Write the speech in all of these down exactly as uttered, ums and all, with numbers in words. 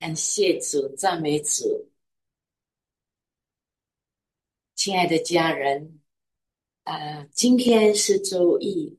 感谢主，赞美主。亲爱的家人，呃，今天是周一，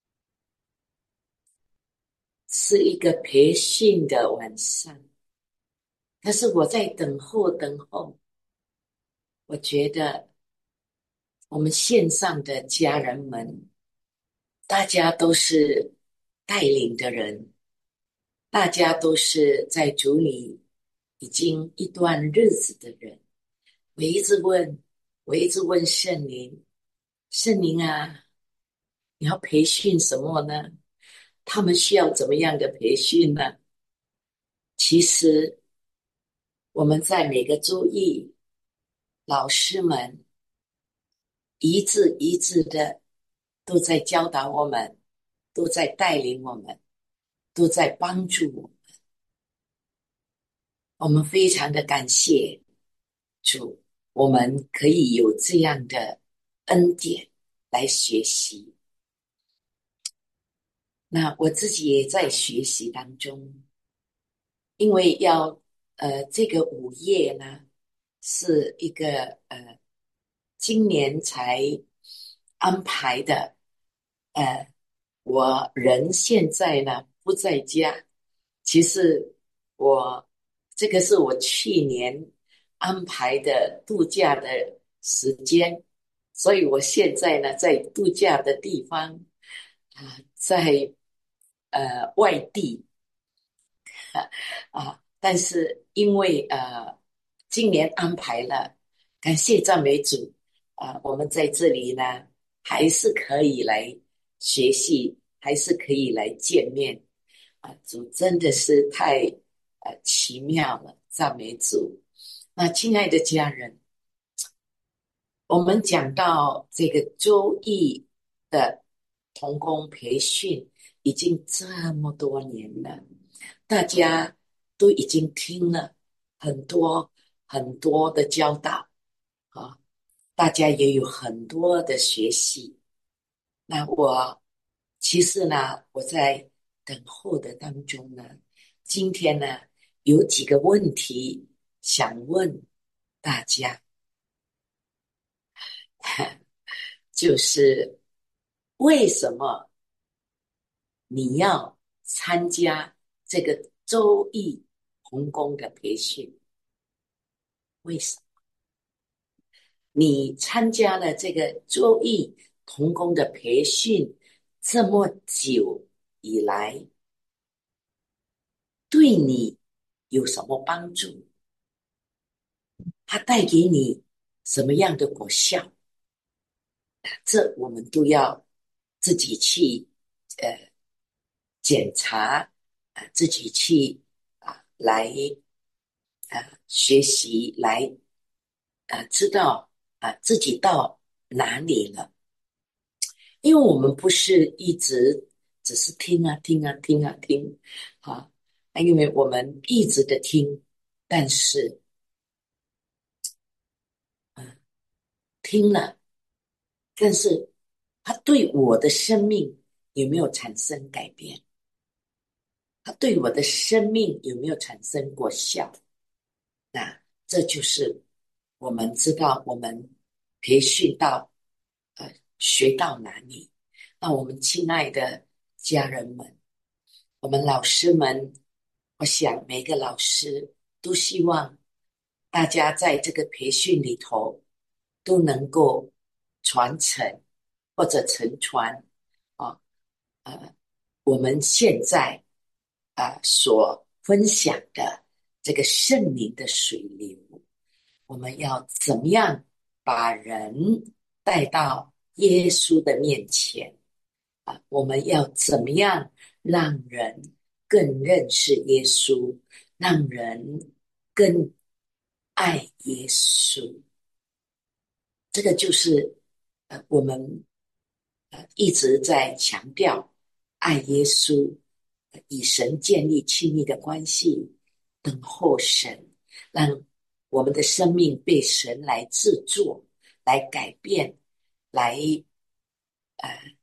是一个培训的晚上。但是我在等候等候，我觉得我们线上的家人们，大家都是带领的人，大家都是在主里已经一段日子的人。我一直问，我一直问圣灵，圣灵啊，你要培训什么呢？他们需要怎么样的培训呢？其实我们在每个周一，老师们一字一字的都在教导我们，都在带领我们，都在帮助我们。我们非常的感谢主，我们可以有这样的恩典来学习。那我自己也在学习当中，因为要呃这个午夜呢是一个呃今年才安排的。呃，我人现在呢不在家，其实我这个是我去年安排的度假的时间，所以我现在呢在度假的地方啊，在呃外地。啊，但是因为呃，今年安排了，感谢赞美主啊，我们在这里呢，还是可以来学习，还是可以来见面啊，主真的是太呃奇妙了，赞美主。那亲爱的家人，我们讲到这个周易的童工培训，已经这么多年了，大家都已经听了很多很多的教导啊，大家也有很多的学习。那我其实呢，我在等候的当中呢，今天呢有几个问题想问大家。就是为什么你要参加这个周易童工的培训？为什么你参加了这个周易童工的培训这么久以来，对你有什么帮助？它带给你什么样的果效？这我们都要自己去呃检查啊、自己去啊、来啊、学习，来啊、知道啊、自己到哪里了。因为我们不是一直只是听啊听啊听啊听啊，因为我们一直的听，但是嗯听了，但是它对我的生命有没有产生改变？它对我的生命有没有产生过效？那这就是我们知道我们培训到呃学到哪里。那我们亲爱的家人们，我们老师们，我想每个老师都希望大家在这个培训里头都能够传承或者承传啊。呃，我们现在啊、呃所分享的这个圣灵的水流，我们要怎么样把人带到耶稣的面前啊？我们要怎么样让人更认识耶稣，让人更爱耶稣？这个就是呃，我们呃一直在强调爱耶稣，呃与神建立亲密的关系，等候神，让我们的生命被神来制作、来改变、来呃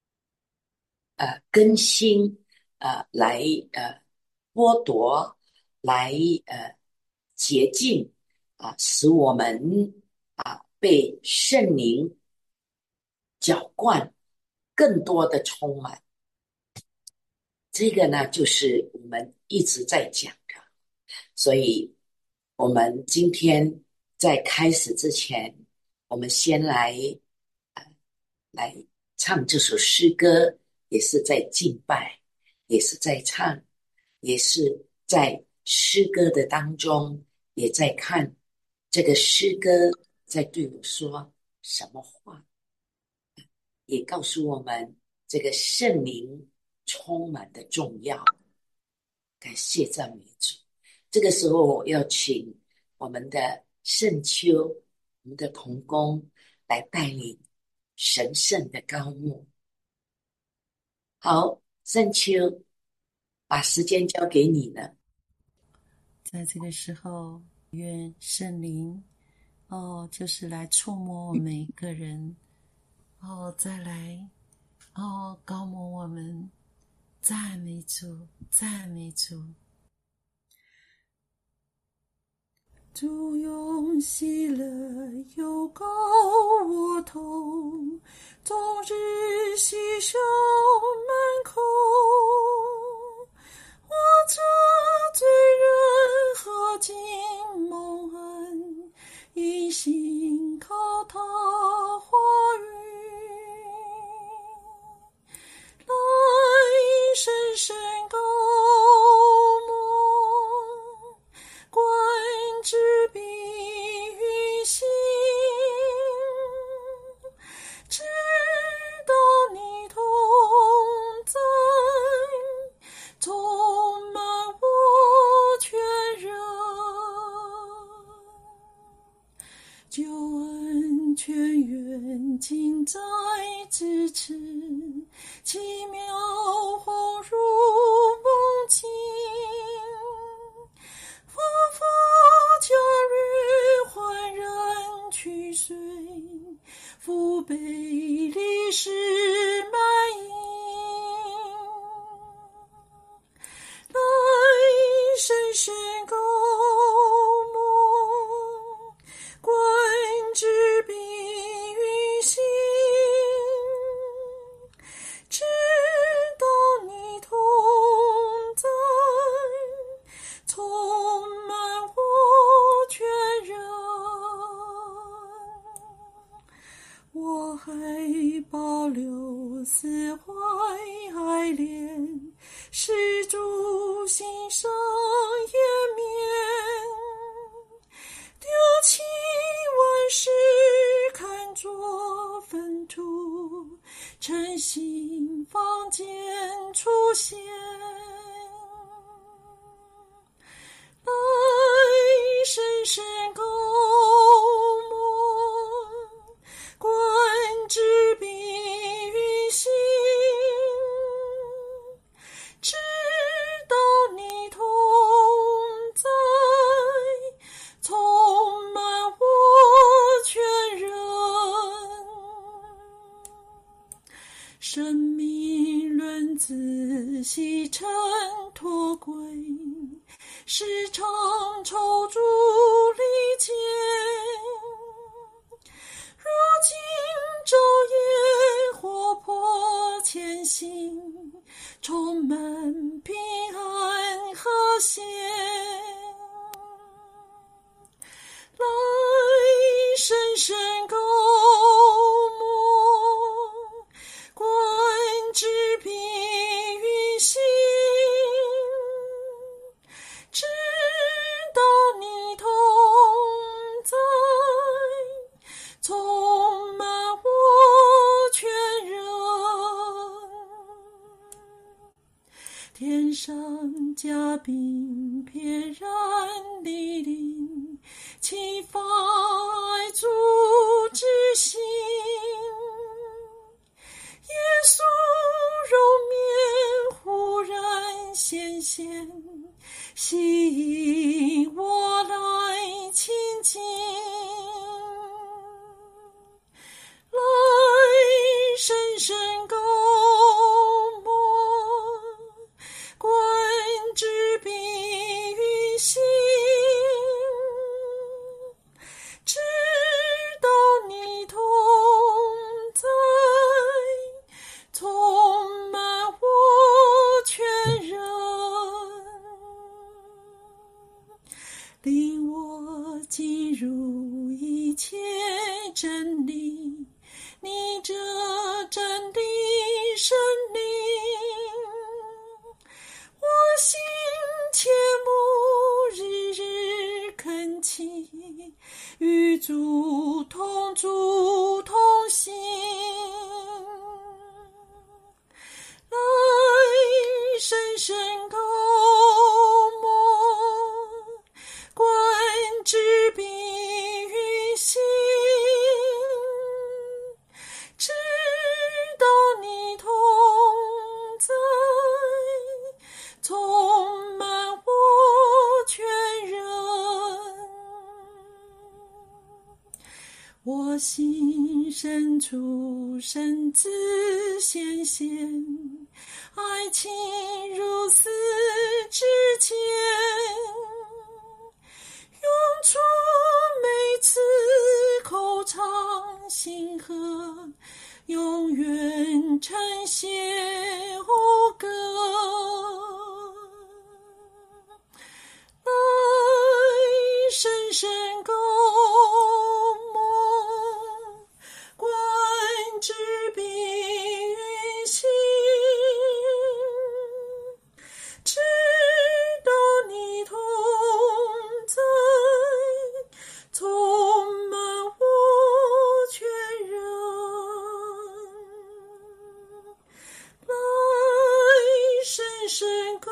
呃更新、呃来呃剥夺来呃洁净啊，使我们啊被圣灵浇灌，更多的充满。这个呢，就是我们一直在讲的。所以，我们今天在开始之前，我们先来呃来唱这首诗歌，也是在敬拜，也是在唱，也是在诗歌的当中，也在看这个诗歌在对我说什么话，也告诉我们这个圣灵充满的重要。感谢赞美主。这个时候我要请我们的圣秋，我们的同工来带领神圣的高牧。好，圣秋，把时间交给你了。 在这个时候，愿圣灵哦，就是来触摸我们每一个人哦，再来哦，高摩我们，赞美主，赞美主。主用喜乐又高我头，终日牺牲满口。我这罪人何竟蒙恩，一心靠他话语，来深深高摩，观之必于心，直到你同在，充满我全人，救恩全愿尽在咫尺，奇妙红入梦境，佛法假日焕然去随，父辈历史满盈，来深深高摩，观之必于心，直到你同在，充满我全人。我还保留四怀爱恋，是主心上颜面，丢弃万事看作粪土，诚心放间出现，来深深高摩，观之必于心，直到你同在，充满我全人。生命论仔细尘脱归，时常抽出离间，若今昼夜活泼前行，充满平安和谐，来深深高摩，观之必于心，直到你同在，充满我全人。天上嘉宾翩然莅临，启发爱主之心，耶稣容面忽然显现，吸引我来亲近，来深深高摩，观之必于领我进入一切真理，你这真理生灵，我心切慕日日恳祈，与主同住同行，来深深叩摸，观之必运行，直到你同在，充满我全人。我心深处深自显现，爱情如斯之坚，涌出每次口唱心和，永远呈现讴歌。来深深叩摸，观之必运行，直到你同在，充满我全人。来深深叩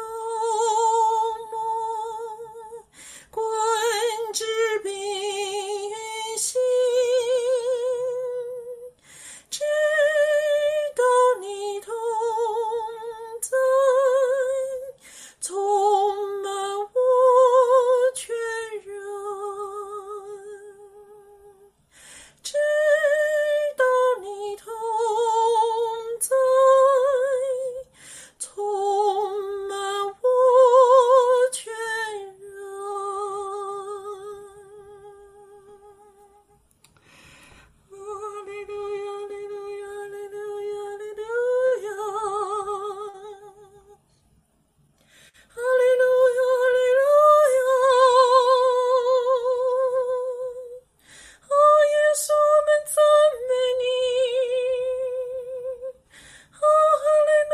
摸，观之必运行，直到你同在，充满我全人。直到你同在，充满我全人。哈利路亚，哈利路亚，哈利路亚，哈利路亚。哈利路亚，哈利路亚。哦，耶稣，我们赞美你。哦，哈利路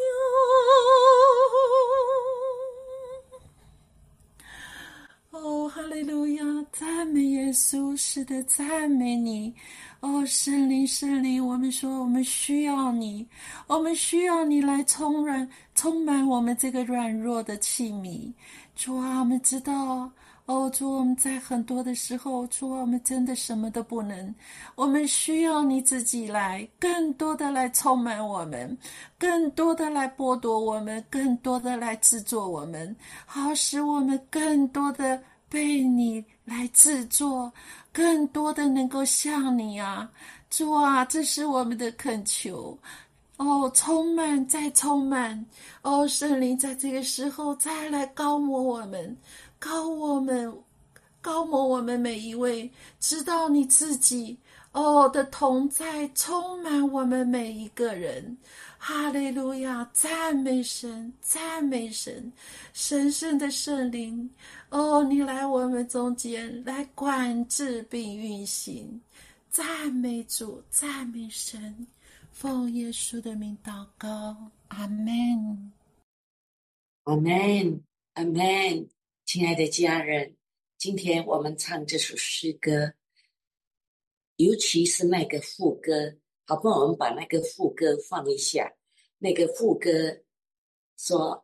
亚。哦，哈利路亚，赞美耶稣，是的，赞美你。哦，圣灵，圣灵，我们说我们需要你，我们需要你来充满充满我们这个软弱的器皿。主啊，我们知道，哦，主，我们在很多的时候，主啊，我们真的什么都不能，我们需要你自己来，更多的来充满我们，更多的来剥夺我们，更多的来制作我们，好使我们更多的被你来制作，更多的能够像你啊。主啊，这是我们的恳求。哦，充满再充满，哦，圣灵在这个时候再来高摩我们，高我们，高摩我们每一位，知道你自己哦的同在充满我们每一个人。哈利路亚，赞美神，赞美神，神圣的圣灵，哦，你来我们中间来管制并运行。赞美主，赞美神，奉耶稣的名祷告，阿们。 阿门，阿门。亲爱的家人，今天我们唱这首诗歌，尤其是那个副歌，好不好？我们把那个副歌放一下。那个副歌说：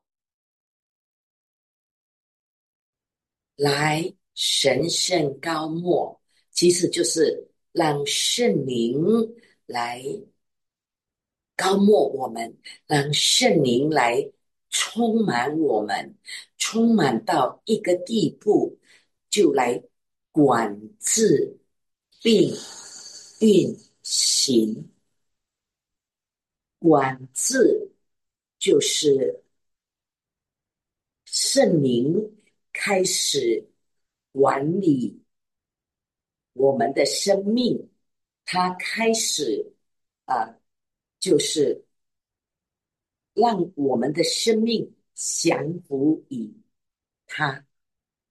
来神圣高莫，其实就是让圣灵来高莫我们，让圣灵来充满我们，充满到一个地步，就来管制并运行。管制就是圣灵开始管理我们的生命，他开始啊、呃，就是让我们的生命降服于他。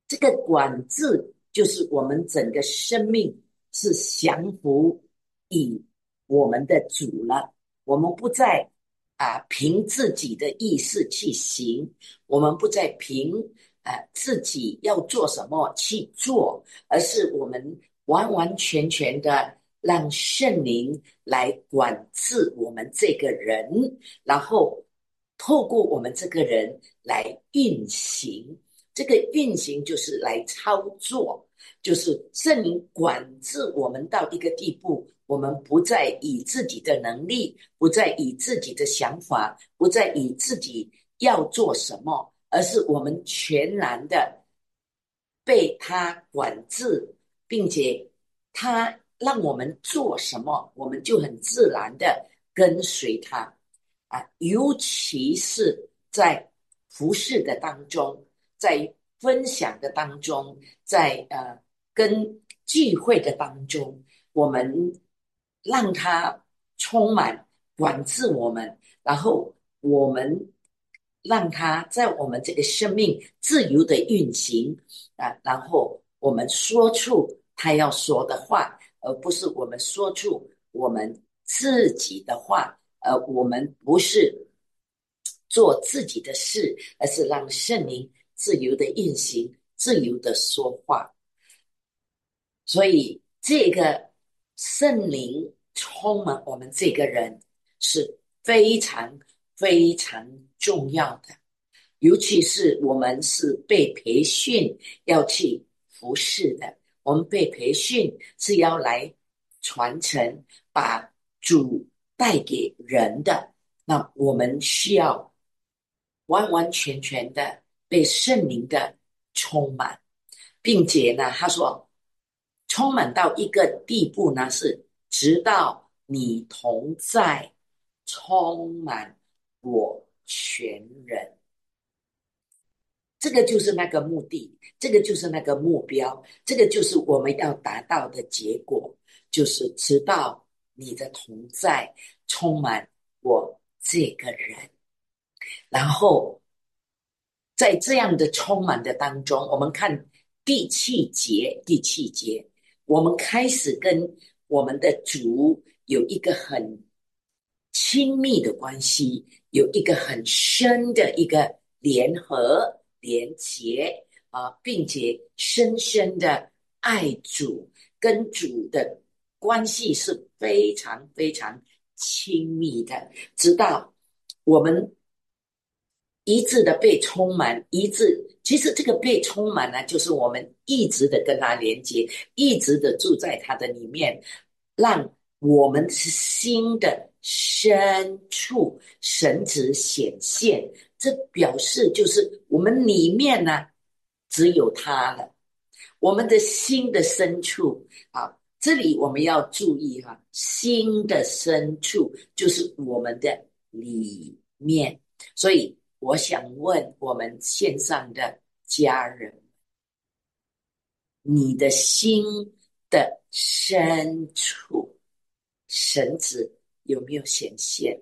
这个管制就是我们整个生命是降服以我们的主了，我们不再啊凭自己的意识去行，我们不再凭啊自己要做什么去做，而是我们完完全全的让圣灵来管制我们这个人，然后透过我们这个人来运行。这个运行就是来操作，就是圣灵管制我们到一个地步，我们不再以自己的能力，不再以自己的想法，不再以自己要做什么，而是我们全然的被他管制，并且他让我们做什么，我们就很自然的跟随他啊，尤其是在服侍的当中，在分享的当中，在呃跟聚会的当中，我们让他充满管制我们，然后我们让他在我们这个生命自由的运行啊，然后我们说出他要说的话，而不是我们说出我们自己的话，呃，我们不是做自己的事，而是让圣灵自由的运行，自由的说话。所以这个圣灵充满我们这个人是非常非常重要的，尤其是我们是被培训要去服侍的，我们被培训是要来传承，把主带给人的，那我们需要完完全全的被圣灵的充满，并且呢，他说充满到一个地步呢，是直到你同在，充满我全人。这个就是那个目的，这个就是那个目标，这个就是我们要达到的结果，就是直到你的同在充满我这个人。然后在这样的充满的当中，我们看第七节，第七节，我们开始跟我们的主有一个很亲密的关系，有一个很深的一个联合连结啊，并且深深的爱主，跟主的关系是非常非常亲密的，直到我们一致的被充满，一致。其实这个被充满呢，就是我们一直的跟他连接，一直的住在他的里面，让我们心的深处神旨显现。这表示就是我们里面呢，只有他了。我们的心的深处啊，这里我们要注意哈、啊，心的深处就是我们的里面。所以我想问我们线上的家人，你的心的深处，神旨有没有显现？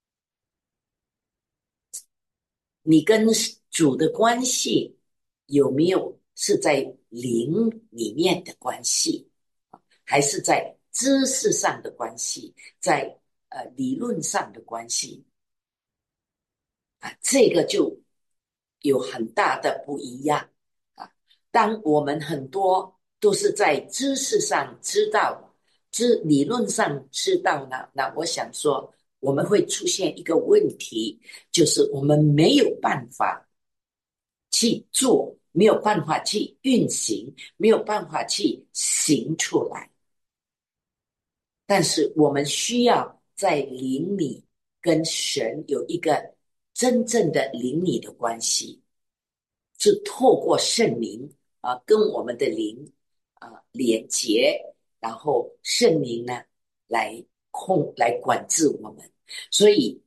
你跟主的关系有没有是在灵里面的关系，还是在知识上的关系，在呃理论上的关系啊？这个就有很大的不一样啊。当我们很多都是在知识上知道，知理论上知道呢，那我想说我们会出现一个问题，就是我们没有办法去做，没有办法去运行，没有办法去行出来。但是我们需要在灵里跟神有一个真正的灵里的关系，是透过圣灵啊，跟我们的灵啊连结，然后圣灵呢来控来管制我们。所以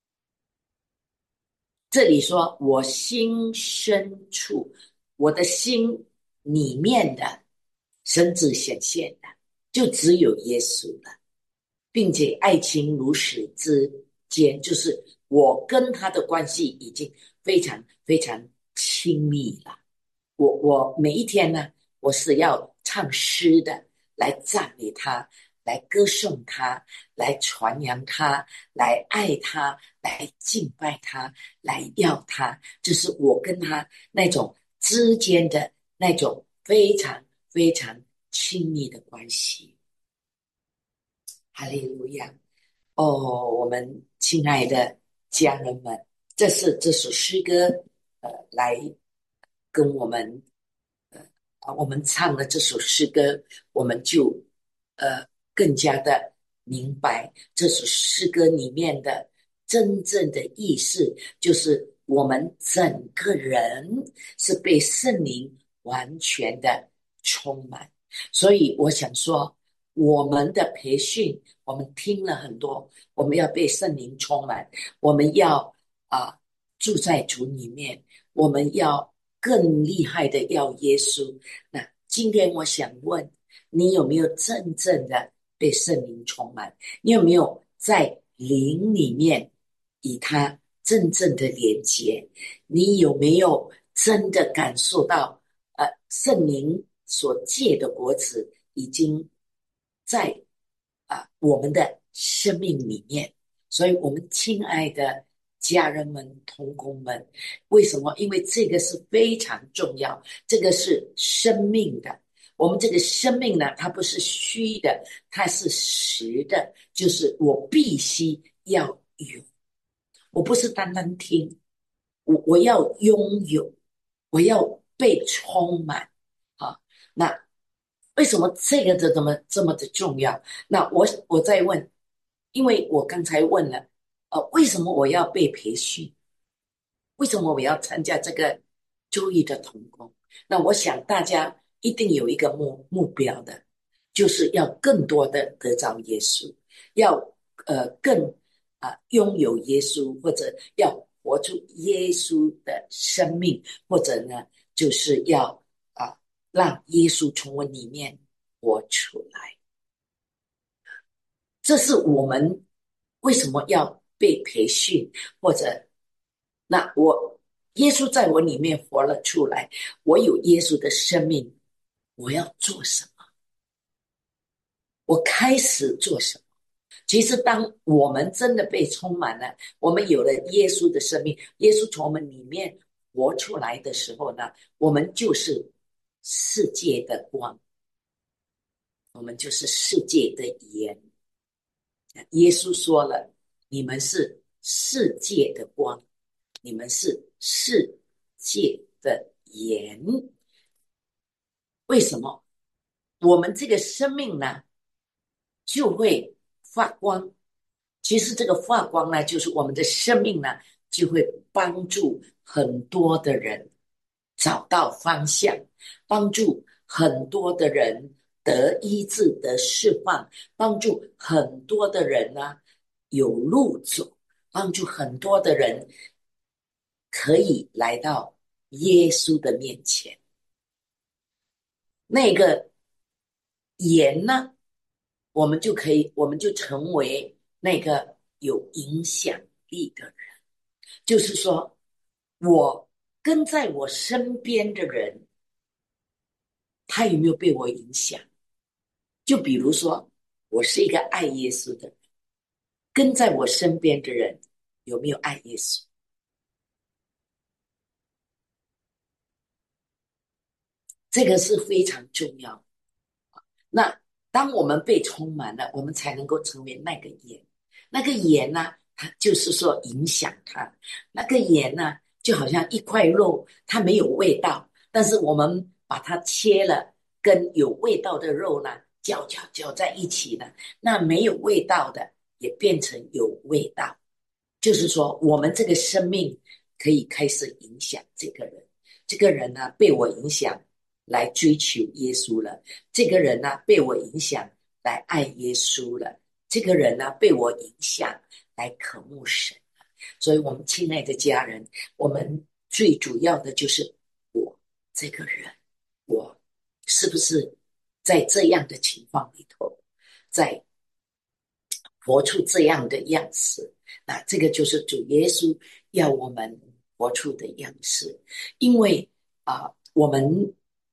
这里说我心深处，我的心里面的神旨显现的，就只有耶稣了，并且爱情如此之间，就是我跟他的关系已经非常非常亲密了。 我我每一天呢，我是要唱诗的，来赞美他，来歌颂他，来传扬他，来爱他，来敬拜他，来要他。这是我跟他那种之间的那种非常非常亲密的关系。哈利路亚！哦，我们亲爱的家人们，这是这首诗歌，呃，来跟我们，呃，啊，我们唱了这首诗歌，我们就呃更加的明白这首诗歌里面的真正的意思，就是我们整个人是被圣灵完全的充满。所以我想说，我们的培训，我们听了很多，我们要被圣灵充满，我们要啊、住在主里面，我们要更厉害的要耶稣。那今天我想问，你有没有真正的被圣灵充满？你有没有在灵里面与他真正的连接？你有没有真的感受到呃圣灵所结的果子已经在啊、呃我们的生命里面？所以我们亲爱的家人们、同工们，为什么？因为这个是非常重要，这个是生命的。我们这个生命呢，它不是虚的，它是实的，就是我必须要有，我不是单单听，我我要拥有，我要被充满。好，那为什么这个的这么这么的重要？那我我再问，因为我刚才问了，呃，为什么我要被培训？为什么我要参加这个周易的童工？那我想大家一定有一个目目标的，就是要更多的得着耶稣，要呃更啊、呃拥有耶稣，或者要活出耶稣的生命，或者呢就是要啊、呃让耶稣从我里面活出来。这是我们为什么要被培训，或者那我耶稣在我里面活了出来，我有耶稣的生命，我要做什么？我开始做什么？其实，当我们真的被充满了，我们有了耶稣的生命，耶稣从我们里面活出来的时候呢，我们就是世界的光，我们就是世界的盐。耶稣说了：“你们是世界的光，你们是世界的盐。”为什么？我们这个生命呢，就会发光。其实这个发光呢，就是我们的生命呢，就会帮助很多的人找到方向，帮助很多的人得医治、得释放，帮助很多的人呢有路走，帮助很多的人可以来到耶稣的面前。那个盐呢，我们就可以，我们就成为那个有影响力的人。就是说，我跟在我身边的人，他有没有被我影响？就比如说，我是一个爱耶稣的人，跟在我身边的人有没有爱耶稣？这个是非常重要。那当我们被充满了，我们才能够成为那个盐。那个盐呢，它就是说影响它。那个盐呢，就好像一块肉，它没有味道，但是我们把它切了，跟有味道的肉呢，搅搅搅在一起呢，那没有味道的也变成有味道。就是说，我们这个生命可以开始影响这个人。这个人呢，被我影响来追求耶稣了。这个人呢，被我影响来爱耶稣了。这个人呢，被我影响来渴慕神了。所以，我们亲爱的家人，我们最主要的就是我这个人，我是不是在这样的情况里头，在活出这样的样式？那这个就是主耶稣要我们活出的样式。因为啊、呃我们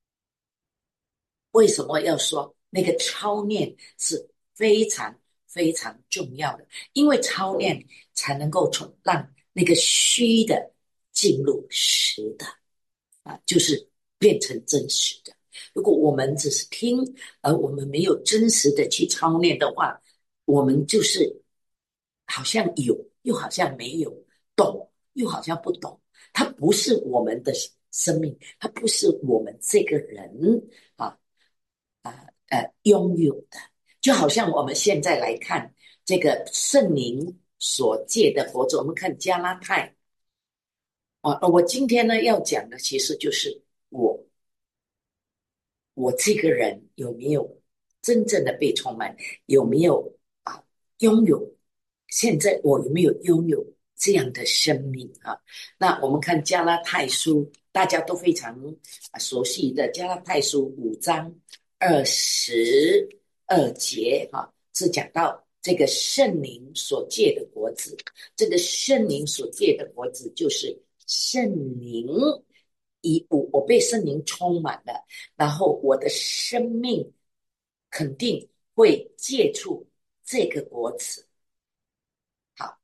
为什么要说那个操练是非常非常重要的？因为操练才能够从让那个虚的进入实的啊，就是变成真实的。如果我们只是听，而我们没有真实的去操练的话，我们就是好像有，又好像没有，懂又好像不懂。它不是我们的生命，它不是我们这个人啊啊呃拥有的。就好像我们现在来看这个圣灵所借的佛子，我们看加拉太。啊，我今天呢要讲的其实就是我我这个人有没有真正的被充满，有没有啊拥有？现在我有没有拥有这样的生命啊？那我们看加拉太书，大家都非常熟悉的加拉太书五章二十二节啊，是讲到这个圣灵所借的果子。这个圣灵所借的果子就是圣灵，以我我被圣灵充满了，然后我的生命肯定会借出这个果子。好，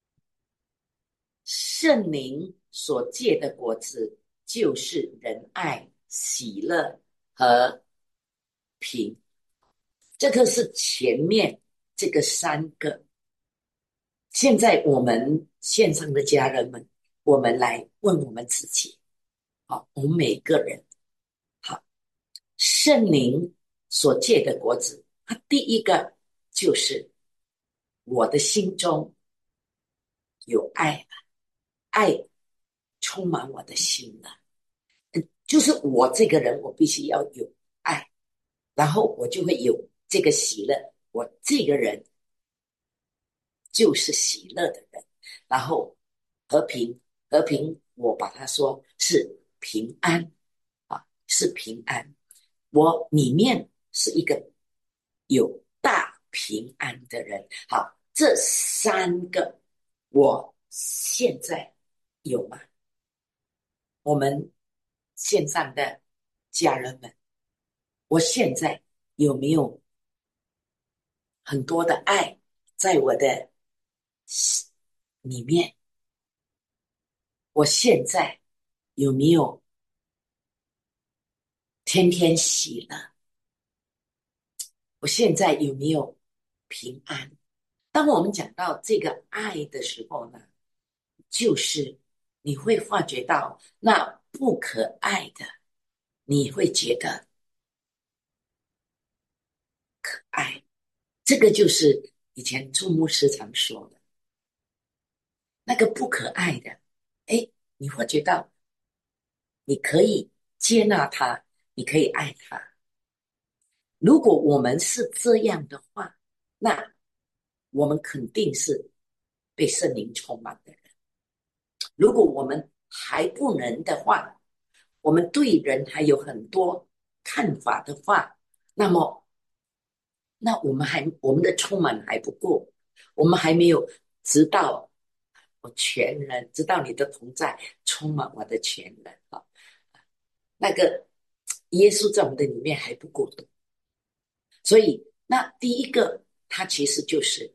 圣灵所借的果子就是仁爱、喜乐和平。这个是前面这个三个。现在我们线上的家人们，我们来问我们自己，好，我们每个人，好，圣灵所借的果子，它第一个就是我的心中有爱了，爱充满我的心了。就是我这个人，我必须要有爱，然后我就会有这个喜乐。我这个人就是喜乐的人，然后和平，和平，我把它说是平安啊，是平安。我里面是一个有大平安的人。好，这三个我现在有吗？我们线上的家人们，我现在有没有很多的爱在我的里面？我现在有没有天天喜乐？我现在有没有平安？当我们讲到这个爱的时候呢，就是你会发觉到那不可爱的，你会觉得可爱。这个就是以前朱牧师常说的，那个不可爱的，哎，你会觉得你可以接纳他，你可以爱他。如果我们是这样的话，那我们肯定是被圣灵充满的人。如果我们还不能的话，我们对人还有很多看法的话，那么那我们还我们的充满还不够，我们还没有直到我全人，直到你的同在充满我的全人啊，那个耶稣在我们的里面还不够多。所以那第一个，它其实就是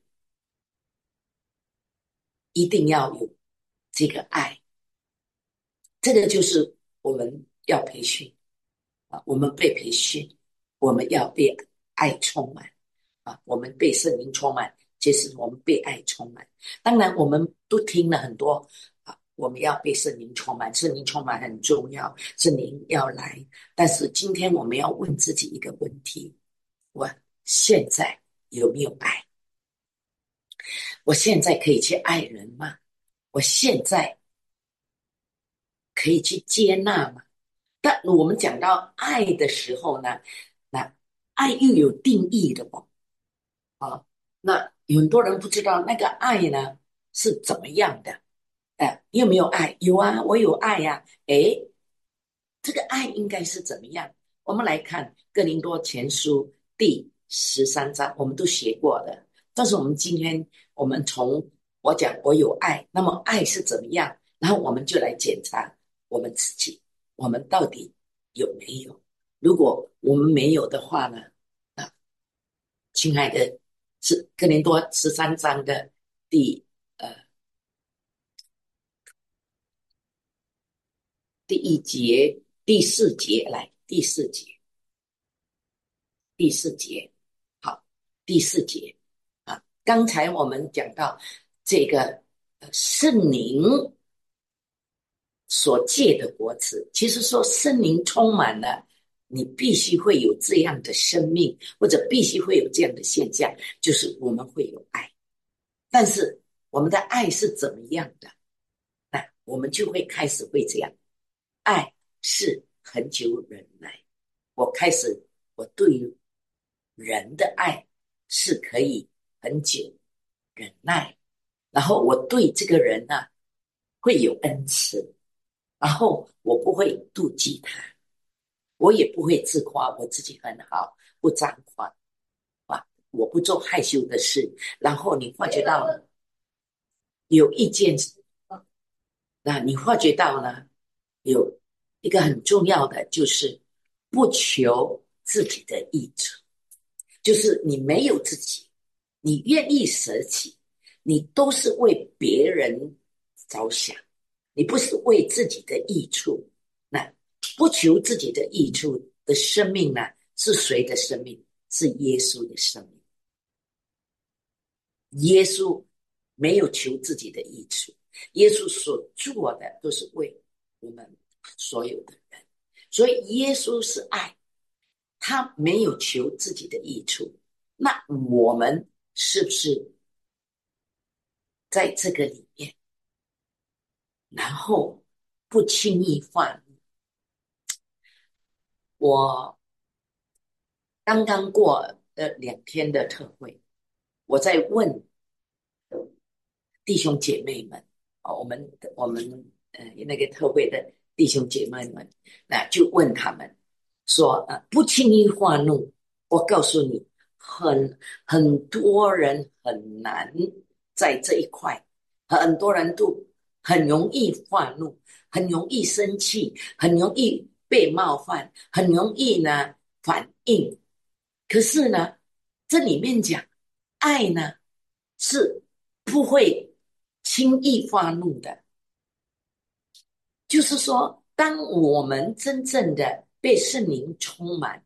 一定要有这个爱，这个就是我们要培训啊，我们被培训，我们要被爱充满啊，我们被圣灵充满，其实我们被爱充满。当然，我们都听了很多啊，我们要被圣灵充满，圣灵充满很重要，圣灵要来。但是今天我们要问自己一个问题：我现在有没有爱？我现在可以去爱人吗？我现在可以去接纳吗？但我们讲到爱的时候呢，那爱又有定义的哦。啊，那有很多人不知道那个爱呢是怎么样的。哎，你有没有爱？有啊，我有爱呀、啊。哎，这个爱应该是怎么样？我们来看哥林多前书第十三章，我们都学过的。但是我们今天，我们从我讲我有爱，那么爱是怎么样？然后我们就来检查我们自己，我们到底有没有？如果我们没有的话呢？啊，亲爱的，是哥林多十三章的第呃第一节、第四节来，第四节，第四节，好，第四节啊，刚才我们讲到这个呃圣灵所结的果子，其实说圣灵充满了，你必须会有这样的生命，或者必须会有这样的现象，就是我们会有爱。但是我们的爱是怎么样的？那我们就会开始会这样，爱是很久忍耐。我开始，我对于人的爱是可以很久忍耐，然后我对这个人呢、啊、会有恩慈，然后我不会妒忌他，我也不会自夸我自己很好，不张狂啊，我不做害羞的事。然后你发觉到了有一件，那你发觉到呢，有一个很重要的就是不求自己的益处，就是你没有自己，你愿意舍弃，你都是为别人着想，你不是为自己的益处。那不求自己的益处的生命呢，是谁的生命？是耶稣的生命。耶稣没有求自己的益处，耶稣所做的都是为我们所有的人，所以耶稣是爱，他没有求自己的益处。那我们是不是在这个里面，然后不轻易犯？我刚刚过的两天的特会，我在问弟兄姐妹们，我们我们呃那个特会的弟兄姐妹们，那就问他们说，呃，不轻易发怒。我告诉你，很很多人很难在这一块，很多人都很容易发怒，很容易生气，很容易被冒犯，很容易呢反应。可是呢，这里面讲爱呢是不会轻易发怒的，就是说，当我们真正的被圣灵充满，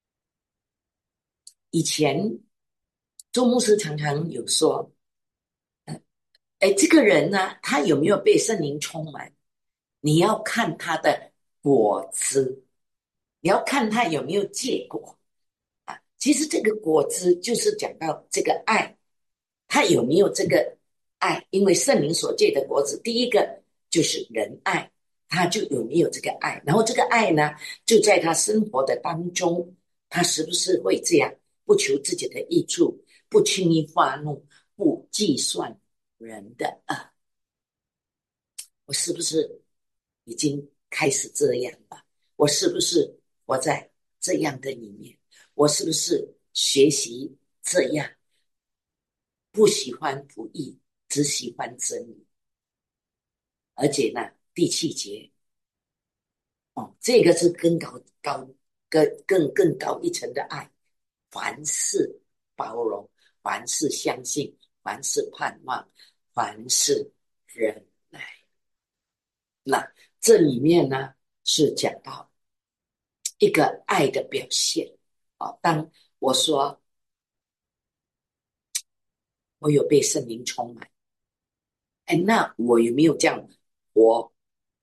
以前周牧师常常有说，哎，这个人呢，他有没有被圣灵充满？你要看他的果子，你要看他有没有结果啊。其实这个果子就是讲到这个爱，他有没有这个爱？因为圣灵所结的果子，第一个就是仁爱，他就有没有这个爱？然后这个爱呢，就在他生活的当中，他是不是会这样，不求自己的益处，不轻易发怒，不计算人的恶？我是不是已经开始这样了？我是不是活在这样的里面？我是不是学习这样？不喜欢不义，只喜欢真理。而且呢，第七节哦，这个是更高高更更更高一层的爱，凡事包容，凡事相信，凡事盼望，凡事忍耐。那这里面呢，是讲到一个爱的表现啊、哦。当我说我有被圣灵充满，哎，那我有没有这样活？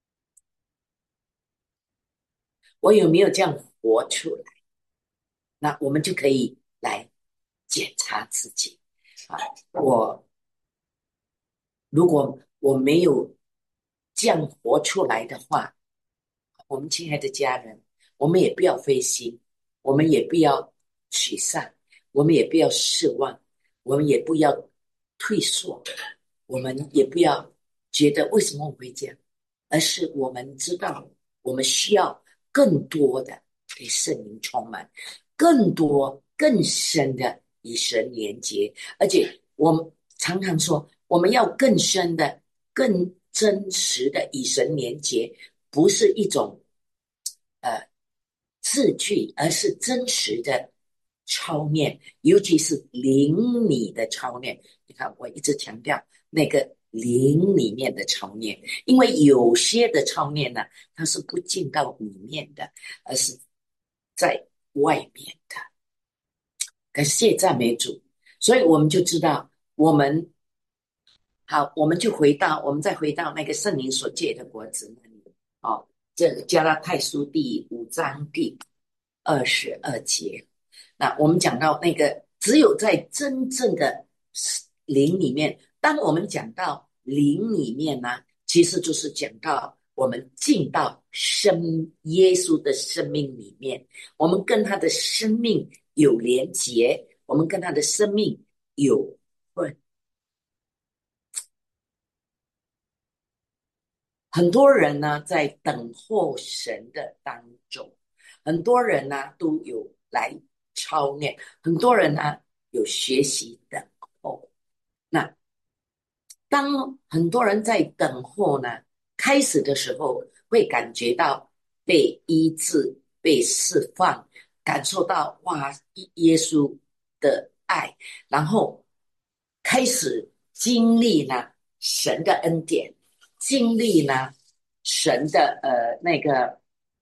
我有没有这样活出来？那我们就可以来检查自己啊。我如果我没有这样活出来的话，我们亲爱的家人，我们也不要灰心，我们也不要沮丧，我们也不要失望，我们也不要退缩，我们也不要觉得为什么我会这样，而是我们知道我们需要更多的被圣灵充满，更多更深的与神连接。而且我们常常说我们要更深的更真实的与神连接，不是一种呃字句，而是真实的操练，尤其是灵里的操练。你看，我一直强调那个灵里面的操练，因为有些的操练呢，它是不进到里面的，而是在外面的。感谢赞美主，所以我们就知道，我们好，我们就回到，我们再回到那个圣灵所结的果子那里。哦，这个加拉太书第五章第二十二节。那我们讲到那个，只有在真正的灵里面，当我们讲到灵里面呢，其实就是讲到我们进到生耶稣的生命里面，我们跟他的生命有连结，我们跟他的生命有份。很多人呢，在等候神的当中，很多人呢都有来操练，很多人呢有学习等候。那当很多人在等候呢，开始的时候会感觉到被医治、被释放，感受到哇，耶稣的爱，然后开始经历呢神的恩典，经历呢神的呃那个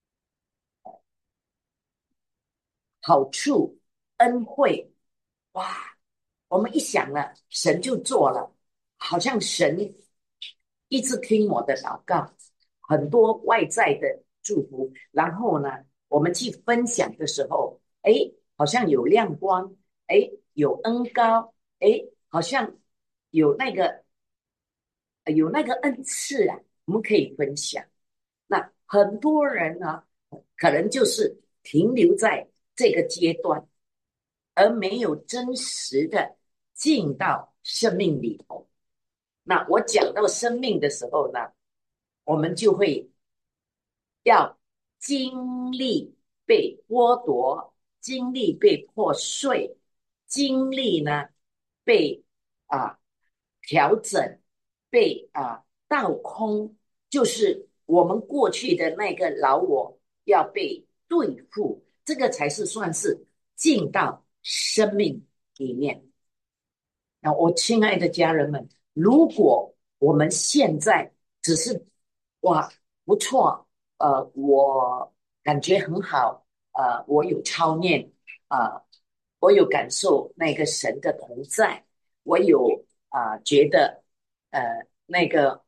好处、恩惠。哇，我们一想呢，神就做了，好像神一直听我的祷告，很多外在的祝福。然后呢，我们去分享的时候，哎，好像有亮光，哎，有恩膏，哎，好像有那个有那个恩赐啊，我们可以分享。那很多人呢，可能就是停留在这个阶段，而没有真实的进到生命里头。那我讲到生命的时候呢，我们就会要经历被剥夺，经历被破碎，经历呢被啊调整，被啊倒空，就是我们过去的那个老我要被对付，这个才是算是进到生命里面。那我亲爱的家人们，如果我们现在只是哇不错，呃，我感觉很好，呃，我有操练，呃，我有感受那个神的同在，我有啊、呃觉得呃那个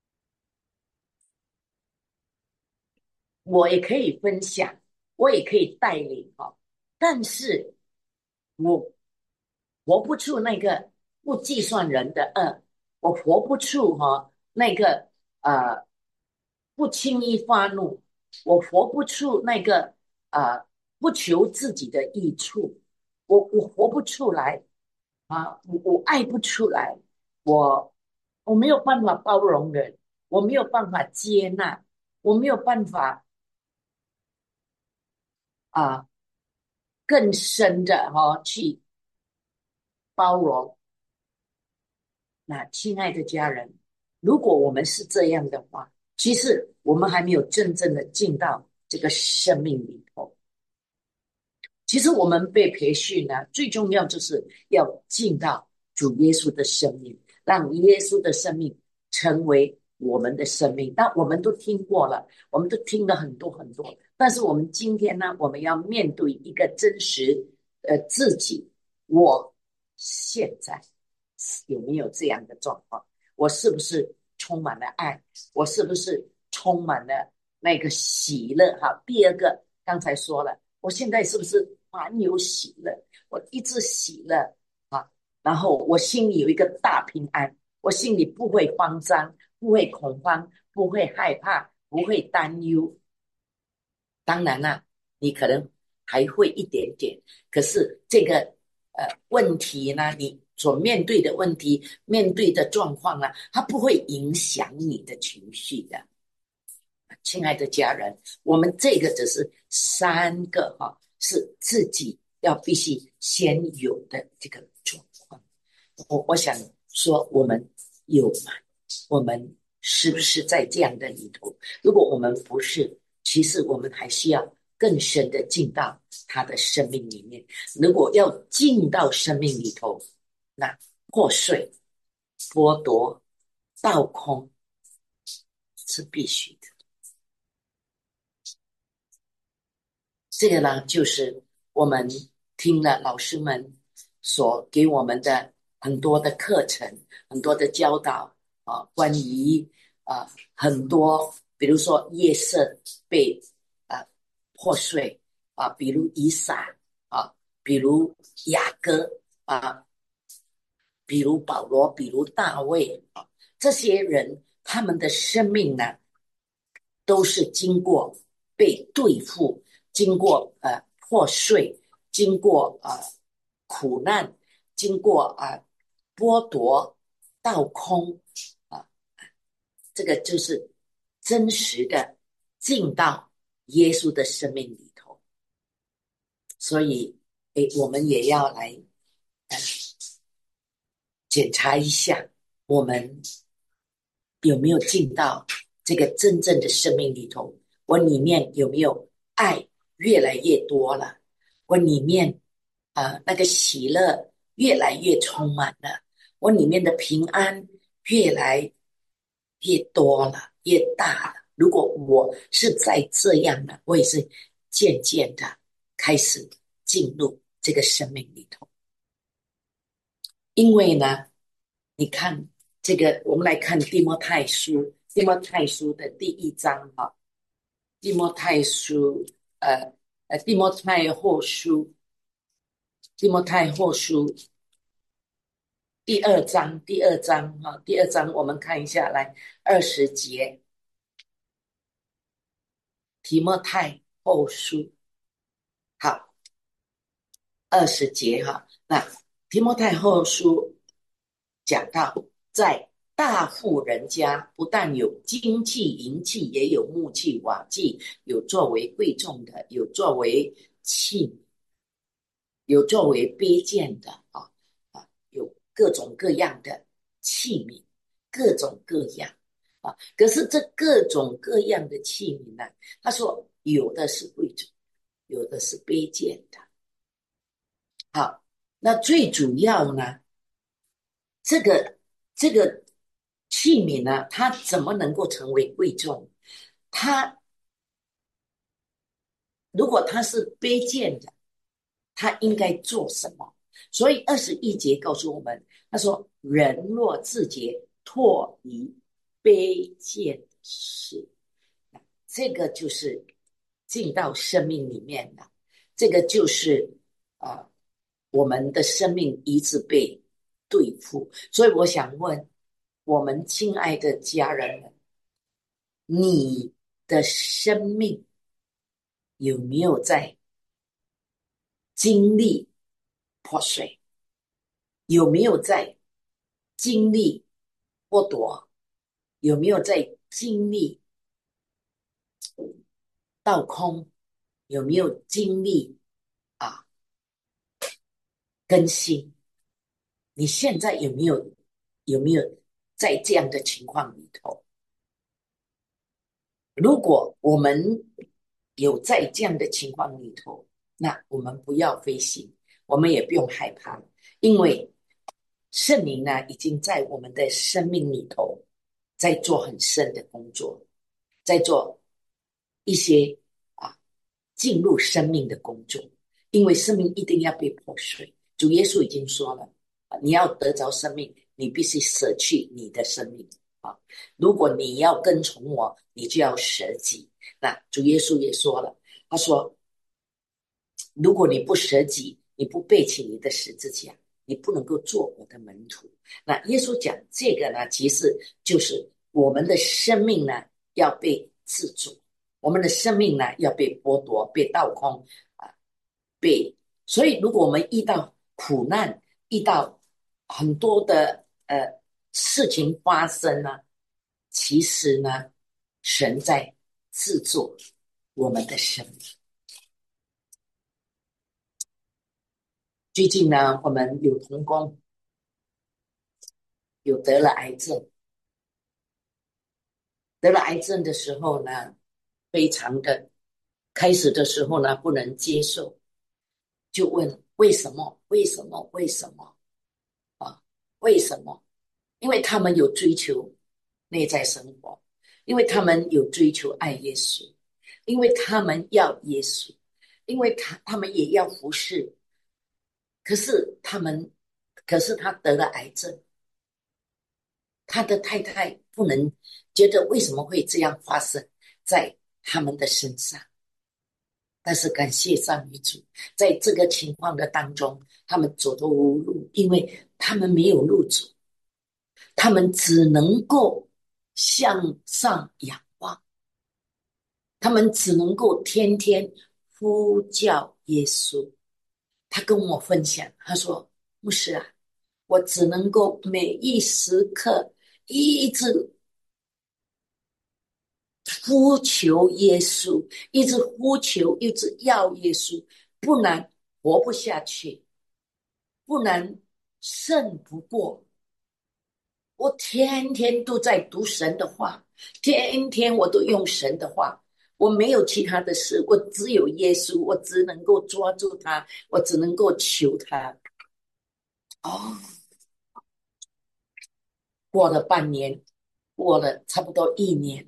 我也可以分享，我也可以带领哈、哦，但是我活不出那个不计算人的恶，我活不出哈、哦、那个呃不轻易发怒，我活不出那个呃不求自己的益处，我我活不出来啊，我我爱不出来，我我没有办法包容人，我没有办法接纳，我没有办法啊更深的哈、哦、去包容。那亲爱的家人，如果我们是这样的话，其实我们还没有真正的进到这个生命里头。其实我们被培训呢，最重要就是要进到主耶稣的生命，让耶稣的生命成为我们的生命。但我们都听过了，我们都听了很多很多，但是我们今天呢，我们要面对一个真实呃自己，我现在有没有这样的状况？我是不是充满了爱？我是不是充满了那个喜乐？哈，第二个刚才说了。我现在是不是满有喜乐？我一直喜乐啊，然后我心里有一个大平安，我心里不会慌张，不会恐慌，不会害怕，不会担忧。当然啦，你可能还会一点点，可是这个呃问题呢，你所面对的问题、面对的状况呢，它不会影响你的情绪的。亲爱的家人，我们这个只是三个哈、哦，是自己要必须先有的这个状况。我我想说，我们有吗？我们是不是在这样的里头？如果我们不是，其实我们还需要更深的进到他的生命里面。如果要进到生命里头，那破碎、剥夺、倒空是必须的。这个呢，就是我们听了老师们所给我们的很多的课程，很多的教导啊，关于啊很多，比如说夜色被啊破碎啊，比如以撒啊，比如雅各啊，比如保罗，比如大卫啊，这些人他们的生命呢，都是经过被对付，经过呃破碎，经过呃苦难，经过啊、呃、剥夺、倒空啊，这个就是真实的进到耶稣的生命里头。所以，诶，我们也要来呃检查一下，我们有没有进到这个真正的生命里头？我里面有没有爱越来越多了？我里面啊、呃、那个喜乐越来越充满了？我里面的平安越来越多了，越大了？如果我是在这样的，我也是渐渐的开始进入这个生命里头。因为呢，你看这个，我们来看提摩太书，提摩太书的第一章哈，提摩太书，呃呃，提摩太后书，提摩太后书第二章，第二章哈，第二章我们看一下来二十节，提摩太后书，好，二十节哈，那提摩太后书讲到，在大富人家，不但有金器银器，也有木器瓦器，有作为贵重的，有作为器，有作为卑贱的啊啊，有各种各样的器皿，各种各样啊。可是这各种各样的器皿呢，他说有的是贵重，有的是卑贱的。好，那最主要呢，这个这个器皿呢，它怎么能够成为贵重？它如果它是卑贱的，它应该做什么？所以二十一节告诉我们，他说：人若自洁，脱离卑贱的事，这个就是进到生命里面的，这个就是啊、呃，我们的生命一直被对付。所以我想问我们亲爱的家人们，你的生命有没有在经历破碎？有没有在经历剥夺？有没有在经历倒空？有没有经历啊更新？你现在有没有有没有在这样的情况里头？如果我们有在这样的情况里头，那我们不要灰心，我们也不用害怕，因为圣灵呢已经在我们的生命里头在做很深的工作，在做一些啊进入生命的工作，因为生命一定要被破碎。主耶稣已经说了，你要得着生命，你必须舍去你的生命啊！如果你要跟从我，你就要舍己。那主耶稣也说了，他说，如果你不舍己，你不背起你的十字架，你不能够做我的门徒。那耶稣讲这个呢，其实就是我们的生命呢要被自主，我们的生命呢要被剥夺、被倒空啊，被。所以，如果我们遇到苦难，遇到很多的呃事情发生呢，其实呢，神在制作我们的生命。最近呢，我们有同工有得了癌症，得了癌症的时候呢，非常的开始的时候呢，不能接受，就问为什么？为什么？为什么？啊，为什么？因为他们有追求内在生活，因为他们有追求爱耶稣，因为他们要耶稣，因为他他们也要服侍。可是他们，可是他得了癌症，他的太太不能觉得为什么会这样发生在他们的身上。但是感谢上帝主，在这个情况的当中，他们走投无路，因为他们没有路走，他们只能够向上仰望，他们只能够天天呼叫耶稣。他跟我分享，他说：牧师啊，我只能够每一时刻一直呼求耶稣，一直呼求，一直要耶稣，不然活不下去，不然胜不过。我天天都在读神的话，天天我都用神的话，我没有其他的事，我只有耶稣，我只能够抓住他，我只能够求他。哦，过了半年，过了差不多一年，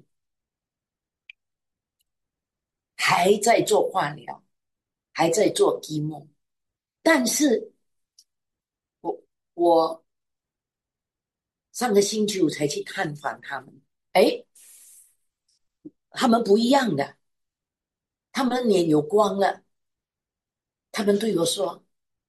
还在做化疗，还在做 chemo，但是我我上个星期五才去探访他们，诶，他们不一样的，他们脸有光了，他们对我说：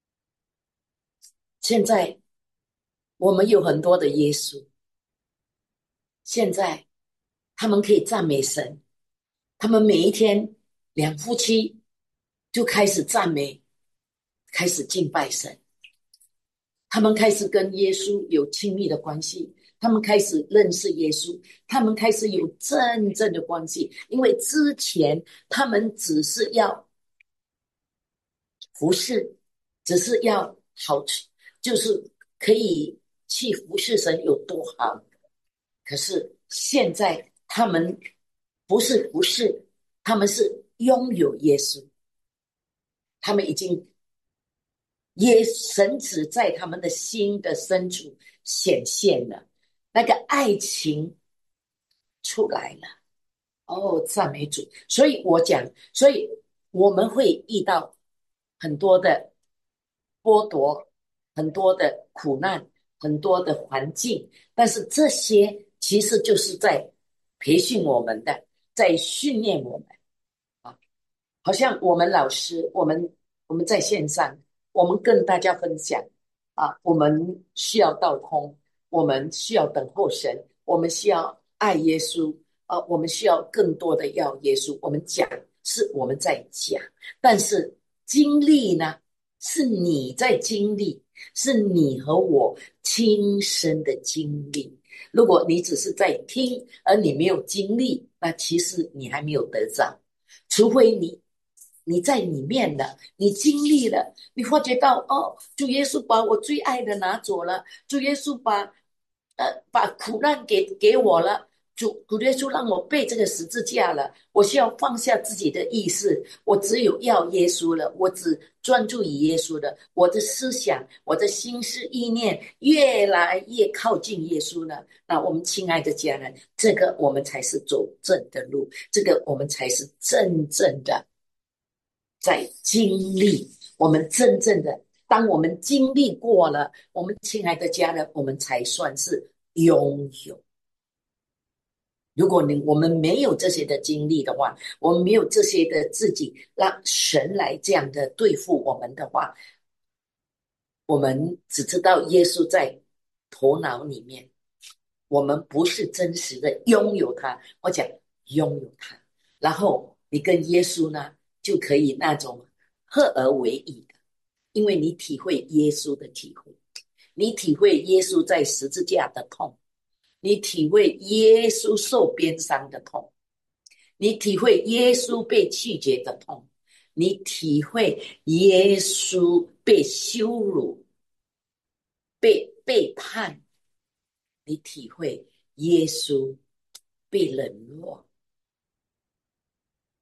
现在我们有很多的耶稣，现在他们可以赞美神，他们每一天两夫妻就开始赞美，开始敬拜神，他们开始跟耶稣有亲密的关系，他们开始认识耶稣，他们开始有真正的关系。因为之前他们只是要服侍，只是要好，就是可以去服侍神有多好。可是现在他们不是服侍，他们是拥有耶稣，他们已经耶神子在他们的心的深处显现了，那个爱情出来了。哦，赞美主！所以我讲，所以我们会遇到很多的剥夺，很多的苦难，很多的环境，但是这些其实就是在培训我们的，在训练我们啊。好像我们老师，我们我们在线上，我们跟大家分享啊，我们需要道通，我们需要等候神，我们需要爱耶稣，呃，我们需要更多的要耶稣。我们讲是我们在讲，但是经历呢，是你在经历，是你和我亲身的经历。如果你只是在听，而你没有经历，那其实你还没有得着。除非你你在里面了，你经历了，你发觉到哦，主耶稣把我最爱的拿走了，主耶稣把呃把苦难给给我了，主主耶稣让我背这个十字架了，我需要放下自己的意识，我只有要耶稣了，我只专注于耶稣的，我的思想，我的心思意念越来越靠近耶稣了。那我们亲爱的家人，这个我们才是走正的路，这个我们才是真正的在经历，我们真正的，当我们经历过了，我们亲爱的家人，我们才算是拥有。如果你我们没有这些的经历的话，我们没有这些的自己让神来这样的对付我们的话，我们只知道耶稣在头脑里面，我们不是真实的拥有他。我讲拥有他，然后你跟耶稣呢就可以那种合而为一的，因为你体会耶稣的体会，你体会耶稣在十字架的痛，你体会耶稣受鞭伤的痛，你体会耶稣被拒绝的痛，你体会耶稣被羞辱、被背叛，你体会耶稣被冷落，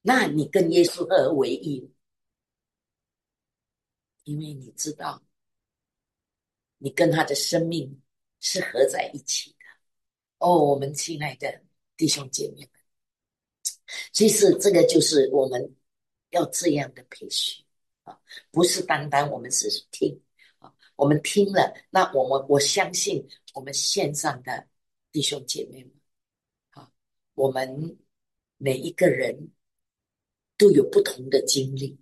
那你跟耶稣合而为一，因为你知道你跟他的生命是合在一起的。哦，我们亲爱的弟兄姐妹们，其实这个就是我们要这样的培训啊，不是单单我们只是听啊，我们听了，那我们我相信我们线上的弟兄姐妹们啊，我们每一个人都有不同的经历，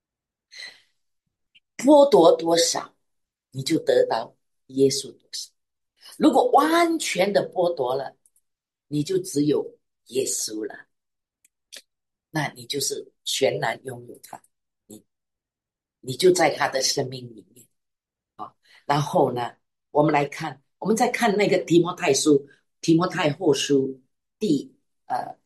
剥夺多少，你就得到耶稣多少。如果完全的剥夺了，你就只有耶稣了，那你就是全然拥有他，你你就在他的生命里面啊。然后呢，我们来看，我们再看那个提摩太书，提摩太后书第呃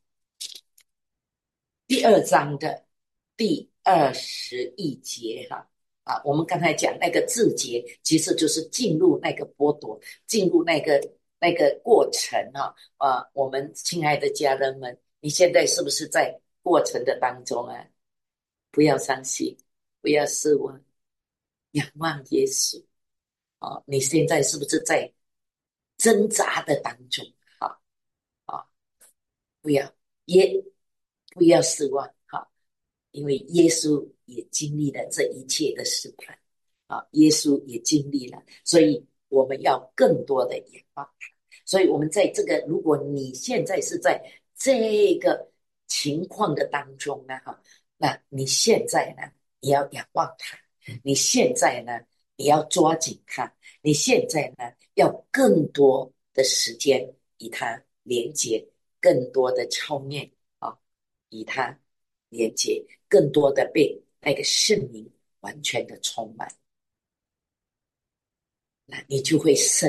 第二章的第二十一节哈啊，我们刚才讲那个字节，其实就是进入那个剥夺，进入那个那个过程啊啊，我们亲爱的家人们，你现在是不是在过程的当中啊？不要伤心，不要失望，仰望耶稣啊！你现在是不是在挣扎的当中？啊啊，不要也不要失望，哈，因为耶稣也经历了这一切的试探，啊，耶稣也经历了，所以我们要更多的仰望他。所以，我们在这个，如果你现在是在这个情况的当中呢，哈，那你现在呢，你要仰望他，你现在呢，你要抓紧他，你现在呢，要更多的时间与他连接，更多的操练啊，与他连接，更多的被那个圣灵完全的充满，那你就会胜。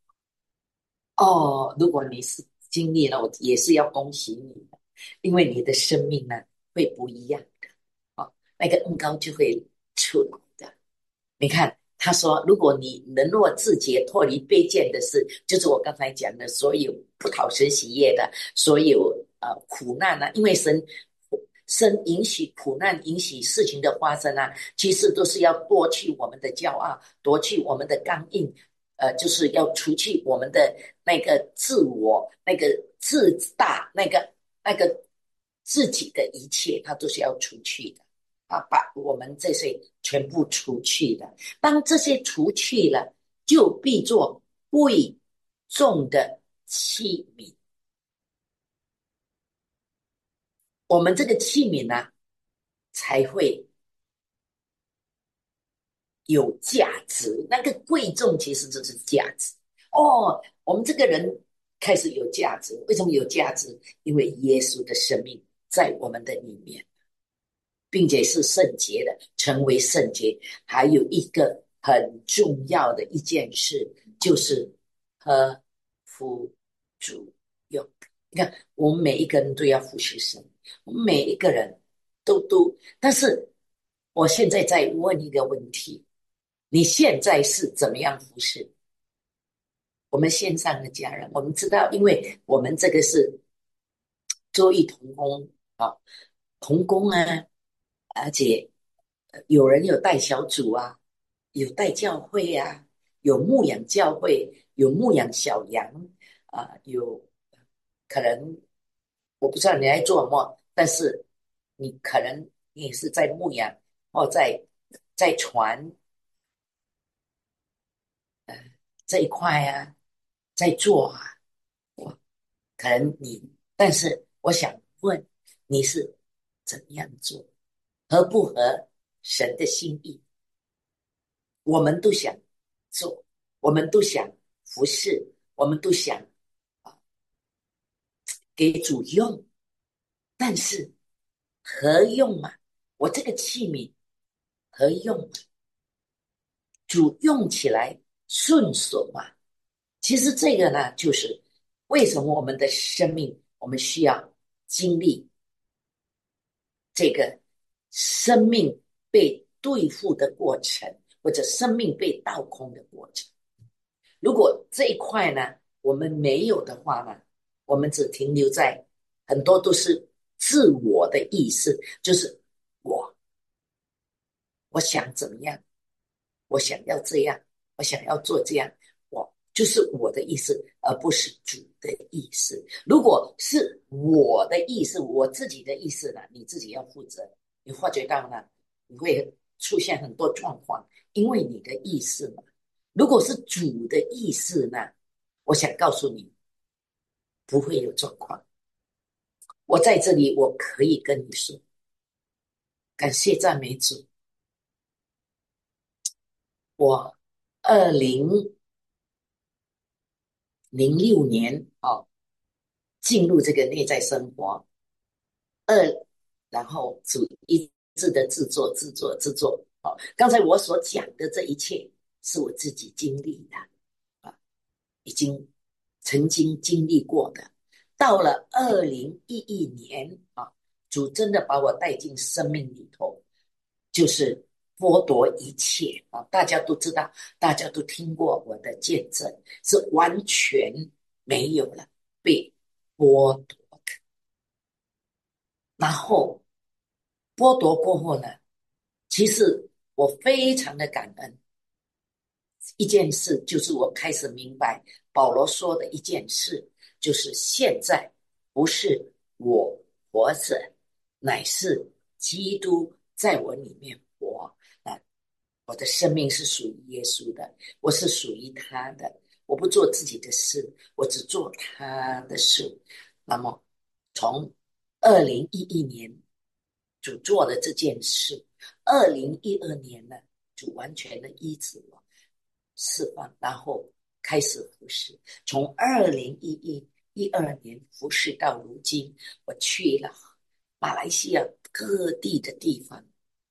哦，如果你是经历了，我也是要恭喜你的，因为你的生命呢会不一样的，哦，那个恩膏就会出来的。你看，他说，如果你能若自洁，脱离卑贱的事，就是我刚才讲的，所有不讨神喜悦的，所有呃苦难啊，因为神神允许苦难、允许事情的发生啊，其实都是要夺去我们的骄傲，夺去我们的刚硬，呃，就是要除去我们的那个自我、那个自大、那个那个自己的一切，它都是要除去的。啊，把我们这些全部除去的。当这些除去了，就必作贵重的器皿。我们这个器皿呢，才会有价值。那个贵重其实就是价值。哦，我们这个人开始有价值，为什么有价值？因为耶稣的生命在我们的里面。并且是圣洁的，成为圣洁。还有一个很重要的一件事，就是和服主用。你看，我们每一个人都要服侍神，我们每一个人都都。但是，我现在在问一个问题：你现在是怎么样服侍？我们线上的家人，我们知道，因为我们这个是周易同工啊，同工啊，而且有人有带小组啊，有带教会啊，有牧养教会，有牧养小羊啊，有可能我不知道你在做什么，但是你可能你也是在牧养或在在传这一块啊，在做啊，我可能你，但是我想问你是怎么样做，合不合神的心意？我们都想做，我们都想服侍，我们都想啊给主用，但是合用嘛？我这个器皿合用嘛？主用起来顺手嘛？其实这个呢，就是为什么我们的生命，我们需要经历这个生命被对付的过程，或者生命被倒空的过程。如果这一块呢，我们没有的话呢，我们只停留在很多都是自我的意识，就是我，我想怎么样，我想要这样，我想要做这样，我就是我的意思，而不是主的意思。如果是我的意思，我自己的意思呢，你自己要负责。你发觉到呢，你会出现很多状况，因为你的意思嘛。如果是主的意思呢，我想告诉你，不会有状况。我在这里，我可以跟你说，感谢赞美主。我二零零六年哦，进入这个内在生活，二，然后主一直的制作、制作、制作。哦，刚才我所讲的这一切，是我自己经历的啊，已经曾经经历过的。到了二零一一年啊，主真的把我带进生命里头，就是剥夺一切啊！大家都知道，大家都听过我的见证，是完全没有了，被剥夺的。然后剥夺过后呢，其实我非常的感恩。一件事就是我开始明白保罗说的一件事，就是现在不是我活着，乃是基督在我里面活。那我的生命是属于耶稣的，我是属于他的，我不做自己的事，我只做他的事。那么从二零一一年主做的这件事，二零一二年呢，主完全的医治我，释放，然后开始服侍。从二零一一一二年服侍到如今，我去了马来西亚各地的地方。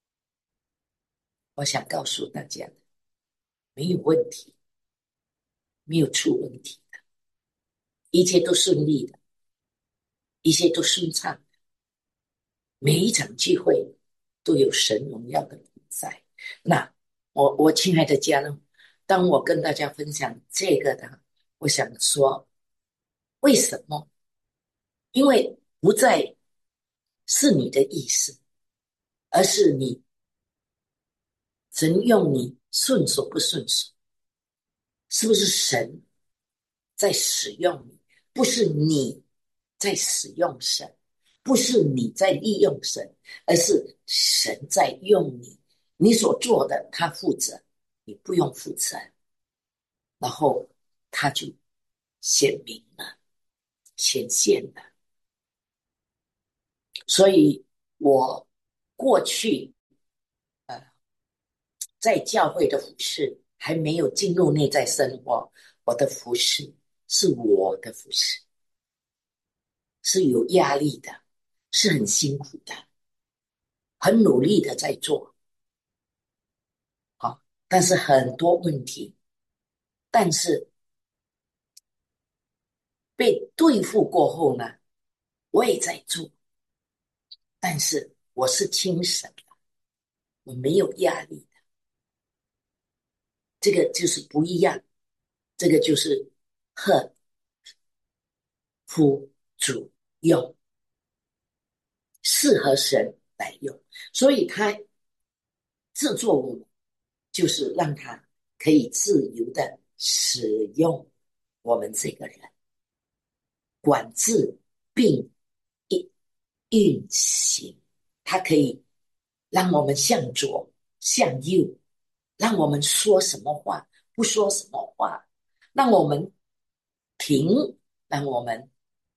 我想告诉大家，没有问题，没有出问题的，一切都顺利的，一切都顺畅。每一场聚会都有神荣耀的同在。那我我亲爱的家人，当我跟大家分享这个的，我想说，为什么？因为不再是你的意思，而是你神用你顺手不顺手，是不是神在使用你？不是你在使用神，不是你在利用神，而是神在用你。你所做的，他负责，你不用负责。然后他就显明了，显现了。所以我过去呃在教会的服事还没有进入内在生活，我的服事是我的服事，是有压力的，是很辛苦的，很努力的在做，好，但是很多问题，但是被对付过后呢，我也在做，但是我是轻省的，我没有压力的，这个就是不一样，这个就是合乎主用，适合神来用，所以他制作我们，就是让他可以自由的使用我们这个人，管制并运行，它可以让我们向左向右，让我们说什么话不说什么话，让我们停，让我们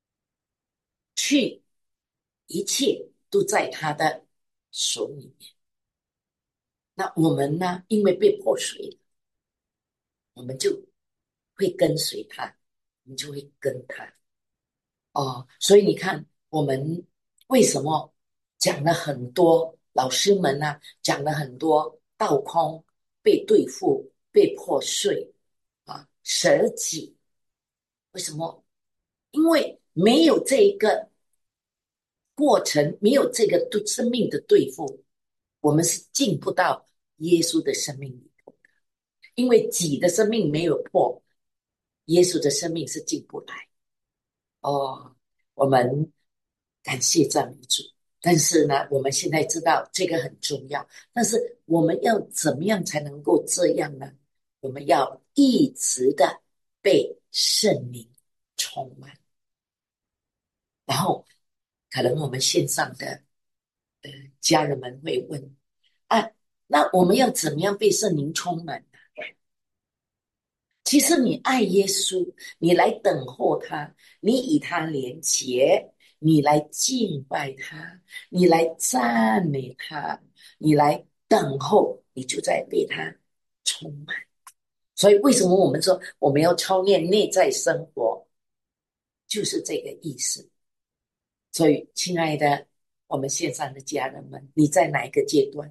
去，一切都在他的手里面。那我们呢，因为被破碎，我们就会跟随他，我们就会跟他。哦，所以你看，我们为什么讲了很多，老师们呢、啊、讲了很多道空被对付、被破碎啊、舍己？为什么？因为没有这一个过程，没有这个对生命的对付，我们是进不到耶稣的生命里头的。因为己的生命没有破，耶稣的生命是进不来。哦，我们感谢赞美主。但是呢，我们现在知道这个很重要，但是我们要怎么样才能够这样呢？我们要一直的被圣灵充满。然后可能我们线上的呃家人们会问啊，那我们要怎么样被圣灵充满呢？其实你爱耶稣，你来等候他，你与他连结，你来敬拜他，你来赞美他，你来等候，你就在被他充满。所以为什么我们说我们要操练内在生活，就是这个意思。所以亲爱的我们线上的家人们，你在哪一个阶段？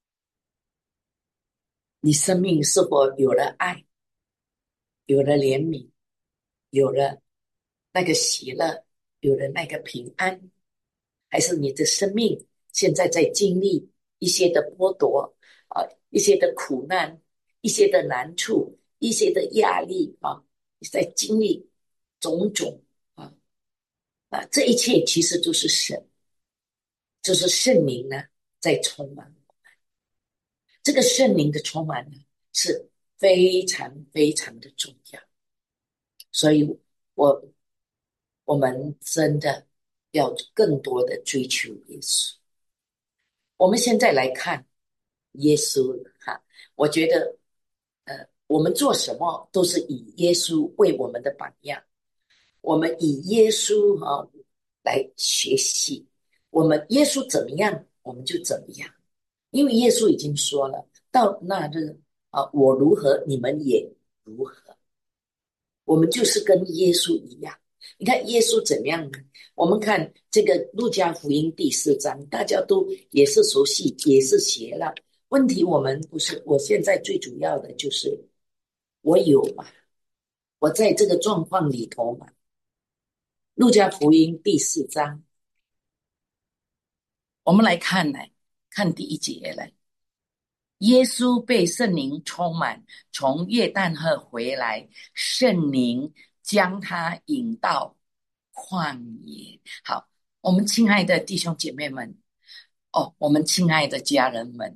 你生命是否有了爱，有了怜悯，有了那个喜乐，有了那个平安？还是你的生命现在在经历一些的剥夺啊，一些的苦难，一些的难处，一些的压力啊，你在经历种种啊？啊，这一切其实都是神，就是圣灵呢在充满。这个圣灵的充满呢是非常非常的重要。所以我我们真的要更多的追求耶稣。我们现在来看耶稣哈，我觉得呃，我们做什么都是以耶稣为我们的榜样，我们以耶稣哈来学习，我们耶稣怎么样，我们就怎么样，因为耶稣已经说了，到那日啊，我如何，你们也如何。我们就是跟耶稣一样。你看耶稣怎么样呢？我们看这个路加福音第四章，大家都也是熟悉，也是学了。问题我们不是，我现在最主要的就是我有嘛，我在这个状况里头嘛。路加福音第四章，我们来看来看第一节来。耶稣被圣灵充满，从约旦河回来，圣灵将他引到旷野。好，我们亲爱的弟兄姐妹们，哦，我们亲爱的家人们，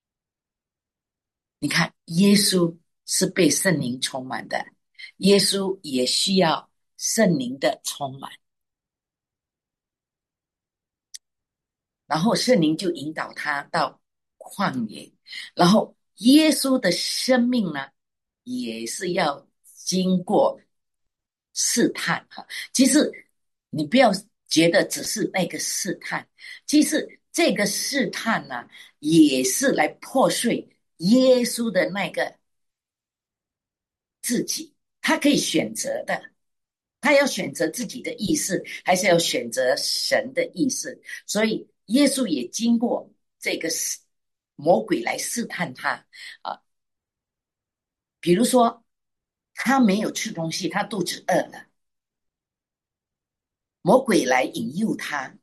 你看，耶稣是被圣灵充满的，耶稣也需要圣灵的充满，然后圣灵就引导他到旷野，然后耶稣的生命呢，也是要经过试探哈。其实你不要觉得只是那个试探，其实这个试探呢，也是来破碎耶稣的那个自己，他可以选择的，他要选择自己的意思，还是要选择神的意思？所以耶稣也经过这个魔鬼来试探他啊，比如说他没有吃东西，他肚子饿了，魔鬼来引诱他。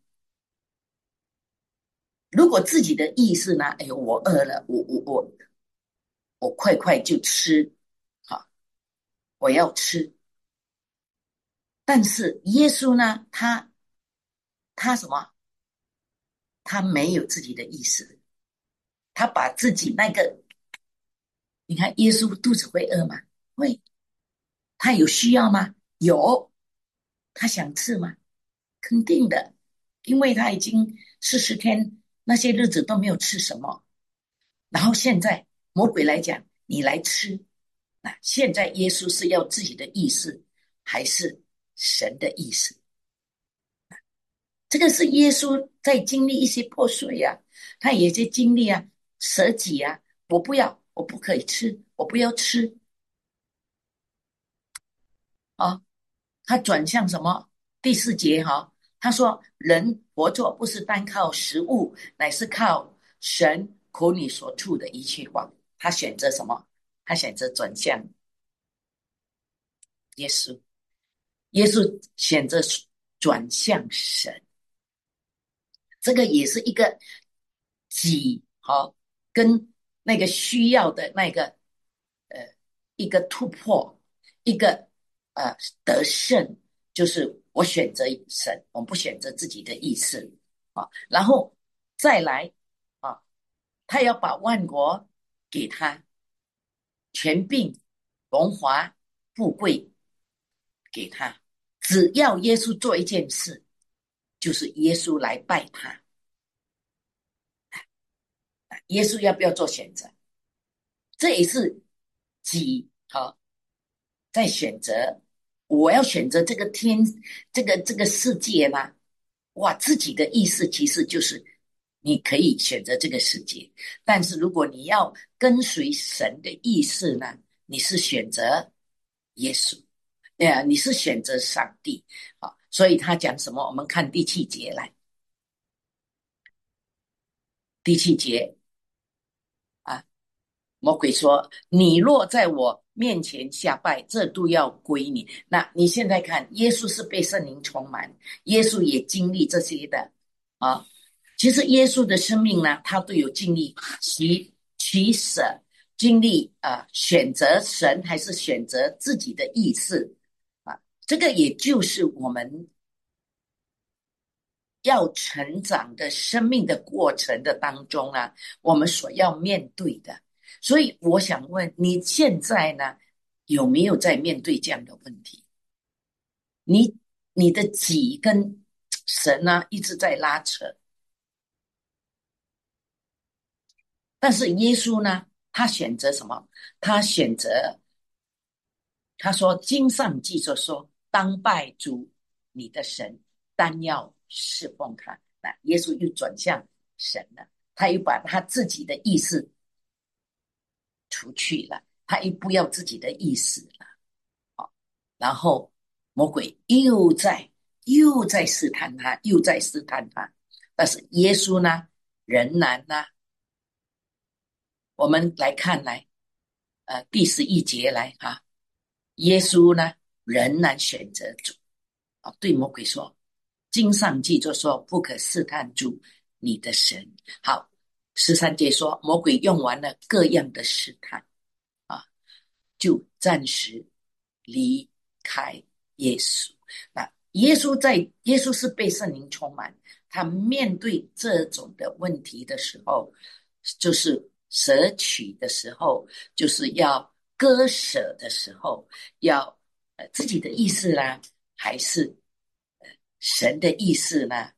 如果自己的意思呢？哎呦，我饿了，我我我我快快就吃，好，我要吃。但是耶稣呢，他他什么？他没有自己的意思，他把自己那个，你看耶稣肚子会饿吗？会。他有需要吗？有。他想吃吗？肯定的，因为他已经四十天那些日子都没有吃什么，然后现在魔鬼来讲，你来吃，那现在耶稣是要自己的意思，还是神的意思？这个是耶稣在经历一些破碎啊，他也在经历啊，舍己啊，我不要，我不可以吃，我不要吃啊。他转向什么？第四节哈、哦，他说：人活着不是单靠食物，乃是靠神口里所出的一句话。他选择什么？他选择转向耶稣，耶稣选择转向神。这个也是一个己好跟那个需要的那个呃一个突破，一个呃得胜，就是我选择神，我不选择自己的意思啊。然后再来啊，他要把万国给他，权柄、荣华、富贵给他，只要耶稣做一件事，就是耶稣来拜他。耶稣要不要做选择？这也是己好在选择。我要选择这个天，这个这个世界吗？哇，自己的意思其实就是你可以选择这个世界，但是如果你要跟随神的意思呢，你是选择耶稣，对啊，你是选择上帝啊。所以他讲什么？我们看第七节来，第七节啊，魔鬼说：“你若在我面前下拜，这都要归你。”那你现在看，耶稣是被圣灵充满，耶稣也经历这些的啊。其实耶稣的生命呢，他都有经历取取舍，经历啊，选择神还是选择自己的意思啊。这个也就是我们要成长的生命的过程的当中啊，我们所要面对的。所以我想问你现在呢，有没有在面对这样的问题？你你的己跟神呢一直在拉扯，但是耶稣呢，他选择什么？他选择他说经上记着说，当拜主你的神，单要侍奉他。那耶稣又转向神了，他又把他自己的意思除去了，他又不要自己的意思了。好，然后魔鬼又在又在试探他，又在试探他。但是耶稣呢，仍然呢，我们来看来，呃，第十一节来哈，耶稣呢仍然选择主啊，对魔鬼说，经上记着说，不可试探主你的神。好，十三节说，魔鬼用完了各样的试探啊，就暂时离开耶稣。那耶稣在耶稣是被圣灵充满，他面对这种的问题的时候，就是舍取的时候，就是要割舍的时候，要呃自己的意思啦，还是呃神的意思呢？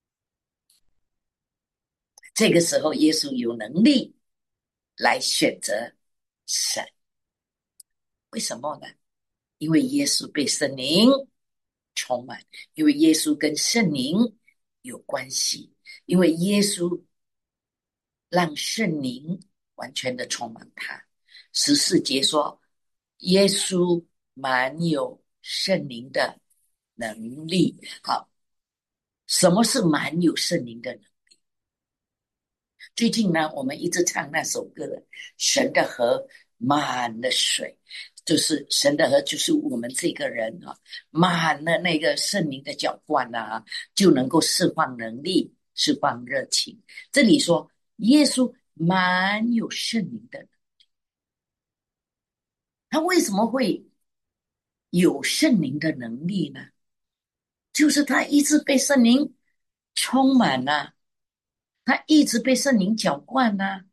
这个时候，耶稣有能力来选择神。为什么呢？因为耶稣被圣灵充满，因为耶稣跟圣灵有关系，因为耶稣让圣灵完全的充满他。十四节说，耶稣满有圣灵的能力。好，什么是满有圣灵的能力？最近呢，我们一直唱那首歌，神的河满了水，就是神的河，就是我们这个人啊，满了那个圣灵的浇灌啊，就能够释放能力，释放热情。这里说耶稣满有圣灵的，他为什么会有圣灵的能力呢？就是他一直被圣灵充满啊，他一直被圣灵浇灌啊。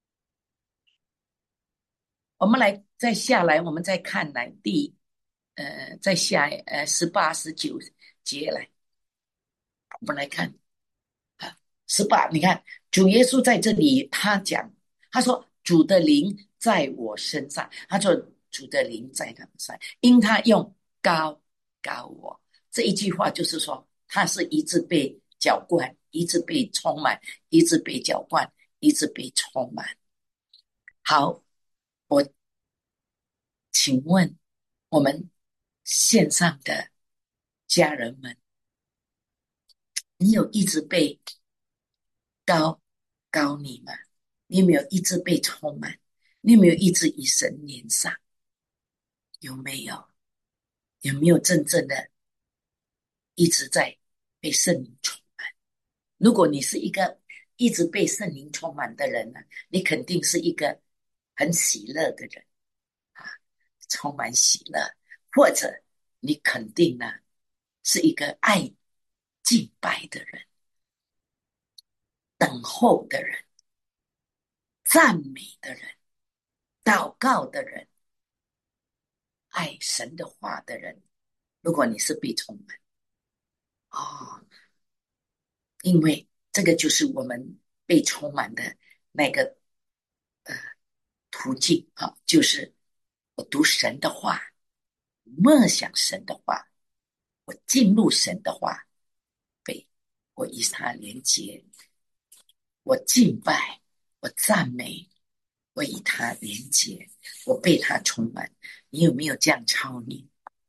我们来再下来，我们再看来第呃，再下呃十八、十九节来，我们来看啊，十八，你看主耶稣在这里，他讲，他说主的灵在我身上，他说主的灵在他们身上，因他用高高我，这一句话就是说，他是一直被浇灌，一直被充满，一直被浇灌，一直被充满。好，我请问我们线上的家人们，你有一直被高高你吗？你有没有一直被充满？你有没有一直以神连上？有没有？有没有真正的一直在被圣灵充满？如果你是一个一直被圣灵充满的人呢，你肯定是一个很喜乐的人啊，充满喜乐，或者你肯定呢是一个爱敬拜的人，等候的人，赞美的人，祷告的人，爱神的话的人。如果你是被充满哦，因为这个就是我们被充满的那个呃途径啊、哦，就是我读神的话，默想神的话，我进入神的话，被我与他连接，我敬拜，我赞美，我与他连接，我被他充满。你有没有这样操练？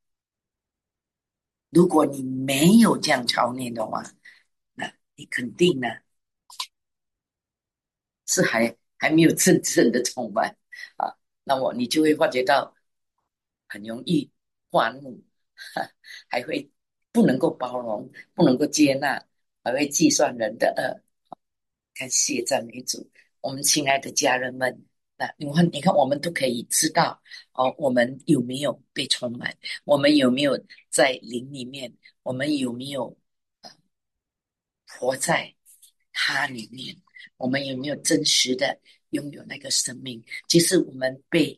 如果你没有这样操练的话，那你肯定呢是还还没有真正的充满啊。那么你就会发觉到很容易愤怒，还会不能够包容，不能够接纳，还会计算人的恶。感谢赞美主，我们亲爱的家人们，那你看，你看，我们都可以知道哦，我们有没有被充满？我们有没有在灵里面？我们有没有呃活在他里面？我们有没有真实的拥有那个生命？其实我们被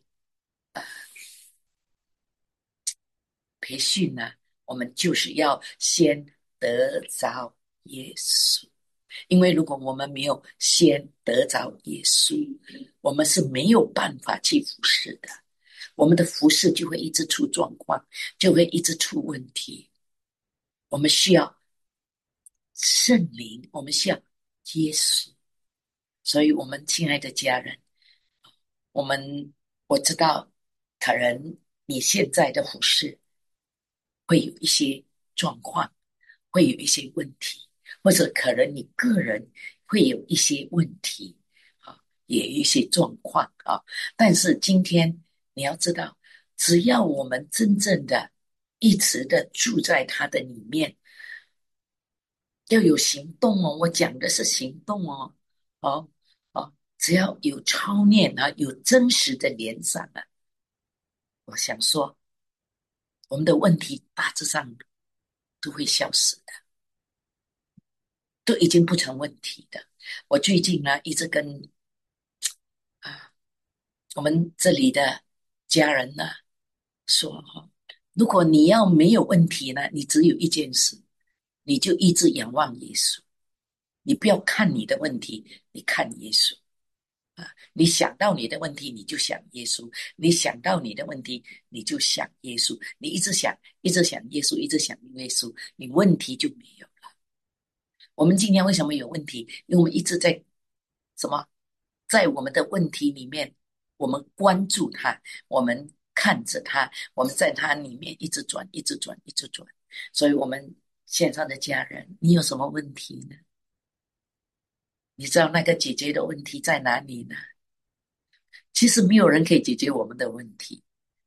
培训呢，我们就是要先得着耶稣。因为如果我们没有先得着耶稣，我们是没有办法去服侍的。我们的服侍就会一直出状况，就会一直出问题。我们需要圣灵，我们需要耶稣。所以我们亲爱的家人，我们我知道可能你现在的服侍会有一些状况，会有一些问题，或者可能你个人会有一些问题啊，也有一些状况啊。但是今天你要知道，只要我们真正的一直的住在他的里面，要有行动哦。我讲的是行动哦，哦哦，只要有操练啊，有真实的连上啊，我想说，我们的问题大致上都会消失的。都已经不成问题的。我最近呢，一直跟啊我们这里的家人呢说哈，如果你要没有问题呢，你只有一件事，你就一直仰望耶稣，你不要看你的问题，你看耶稣啊。你想到你的问题，你就想耶稣；你想到你的问题，你就想耶稣。你一直想，一直想耶稣，一直想耶稣，你问题就没有。我们今天为什么有问题？因为我们一直在什么，在我们的问题里面，我们关注它，我们看着它，我们在它里面一直转，一直转，一直转。所以，我们线上的家人，你有什么问题呢？你知道那个解决的问题在哪里呢？其实没有人可以解决我们的问题，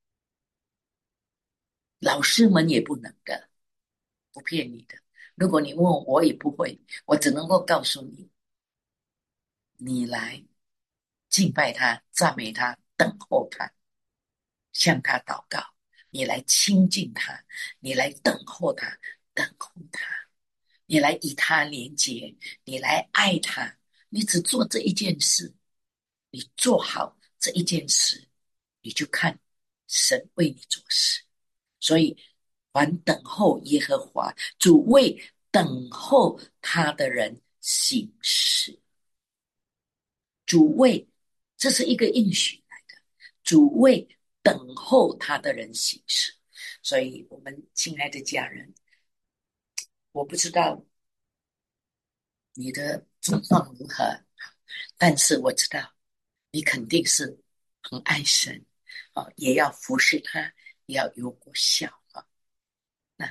老师们也不能的，不骗你的。如果你问我，我也不会，我只能够告诉你，你来敬拜他，赞美他，等候他，向他祷告。你来亲近他，你来等候他，等候他，你来与他连结，你来爱他。你只做这一件事，你做好这一件事，你就看神为你做事。所以，凡等候耶和华，主为等候他的人行事。主为，这是一个应许来的。主为等候他的人行事。所以我们亲爱的家人，我不知道你的状况如何，但是我知道你肯定是很爱神啊，也要服侍他，也要有果效啊。那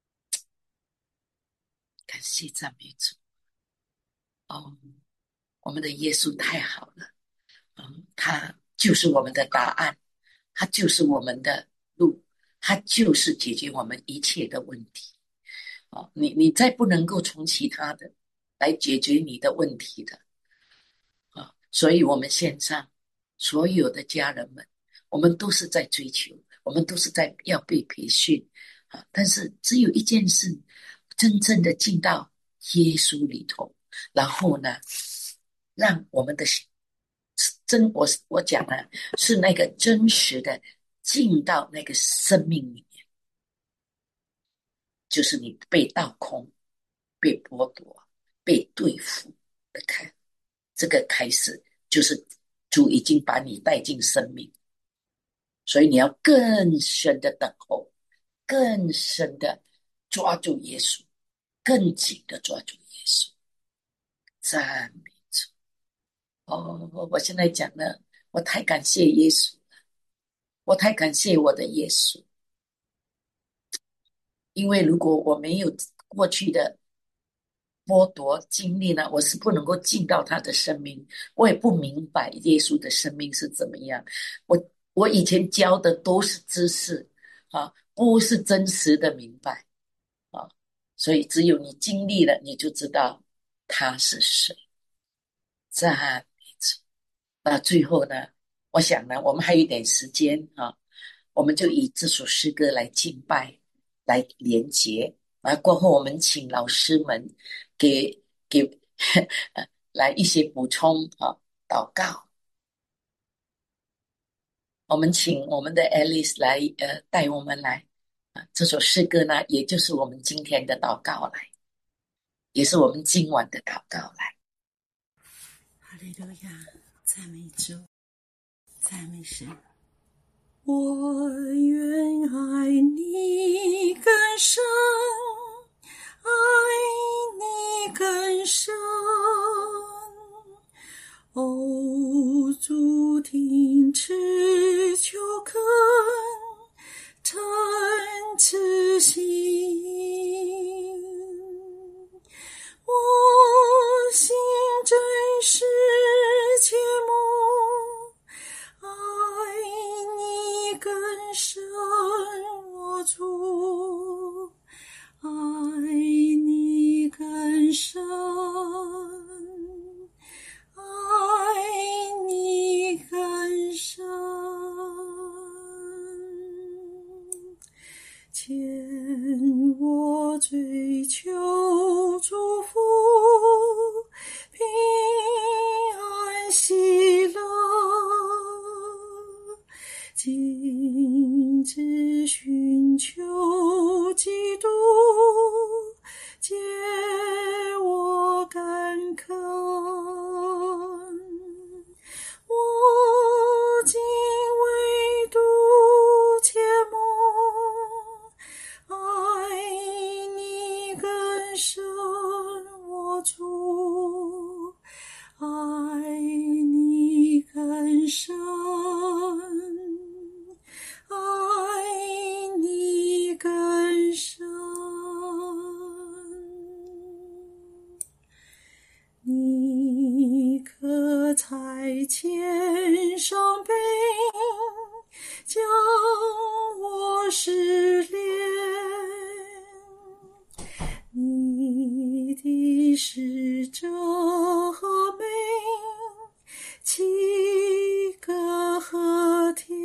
感谢赞美主哦，我们的耶稣太好了。嗯，他就是我们的答案，他就是我们的路，他就是解决我们一切的问题。哦，你你再不能够从其他的来解决你的问题的啊。所以我们线上所有的家人们，我们都是在追求，我们都是在要被培训但是只有一件事，真正的进到耶稣里头，然后呢，让我们的真我我讲的是那个真实的进到那个生命里面，就是你被倒空、被剥夺、被对付的开，这个开始就是主已经把你带进生命，所以你要更深的等候，更深的抓住耶稣，更紧的抓住耶稣。赞美主！哦，我现在讲了，我太感谢耶稣，我太感谢我的耶稣，因为如果我没有过去的剥夺经历呢，我是不能够进到他的生命，我也不明白耶稣的生命是怎么样。我我以前教的都是知识啊，不是真实的明白啊，所以只有你经历了，你就知道他是谁。赞美主！那最后呢，我想呢，我们还有一点时间啊，我们就以这首诗歌来敬拜，来连结。啊，过后我们请老师们给给来一些补充啊，祷告。我们请我们的 Alice 来呃带我们来啊，这首诗歌呢，也就是我们今天的祷告来，也是我们今晚的祷告来。 哈利路亚，赞美主，赞美神。我愿爱你更深，爱你更深。哦，主听持求恳，诚挚心。我心真实切慕，爱你更深，我主，爱你更深，爱你更深。牵我追求祝福，平安喜乐，尽致寻求基督，解我干渴。我今唯独切慕，爱你更深，我主，爱你更深，爱你更深。你可差遣上辈，将我试炼，你的使者和美，七个和天，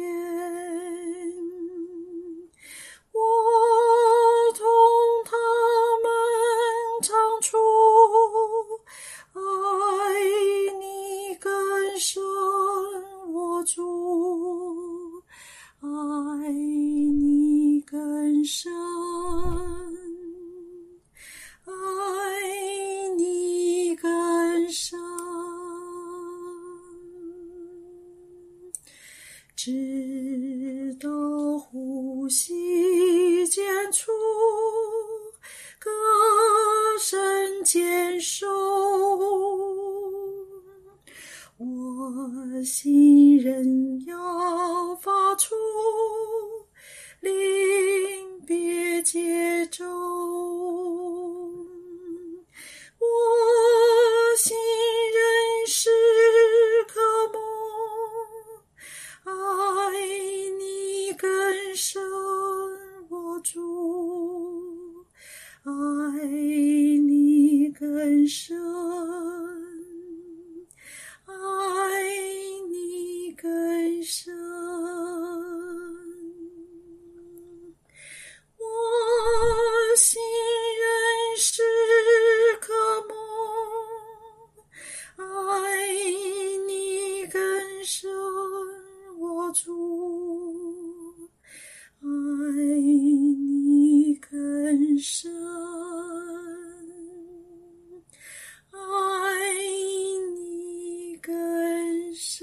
我同他们唱出爱你更深，我主，爱你更深，爱你更深。直到呼吸间处，歌声坚守，我心仍要发出临别节奏，我心仍是渴慕，爱你更深，我主，爱你更深，爱你深，我主，爱你更深，爱你更深。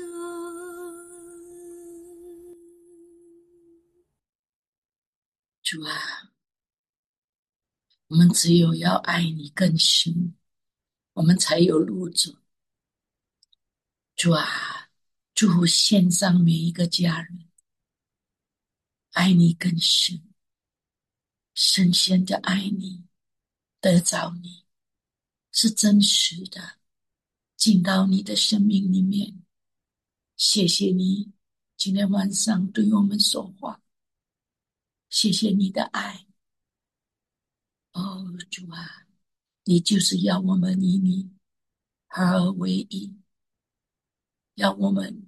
主啊，我们只有要爱你更深，我们才有路走。主啊，祝福线上每一个家人，爱你更深，深深的爱你，得着你，是真实的，进到你的生命里面。谢谢你今天晚上对我们说话，谢谢你的爱。哦，主啊，你就是要我们以你合而为一，要我们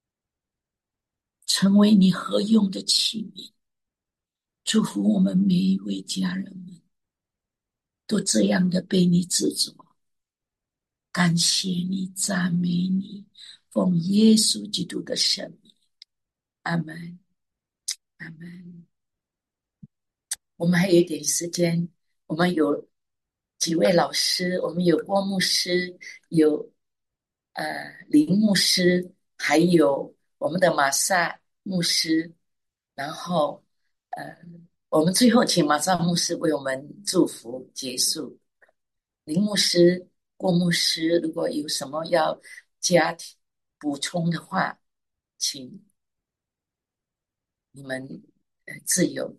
成为你合用的器皿。祝福我们每一位家人们都这样的被你制作。感谢你，赞美你，奉耶稣基督的圣名，阿们，阿们。我们还有一点时间，我们有几位老师，我们有郭牧师，有呃林牧师，还有我们的马萨牧师，然后呃，我们最后请马萨牧师为我们祝福结束。林牧师、郭牧师，如果有什么要加补充的话，请你们呃自由。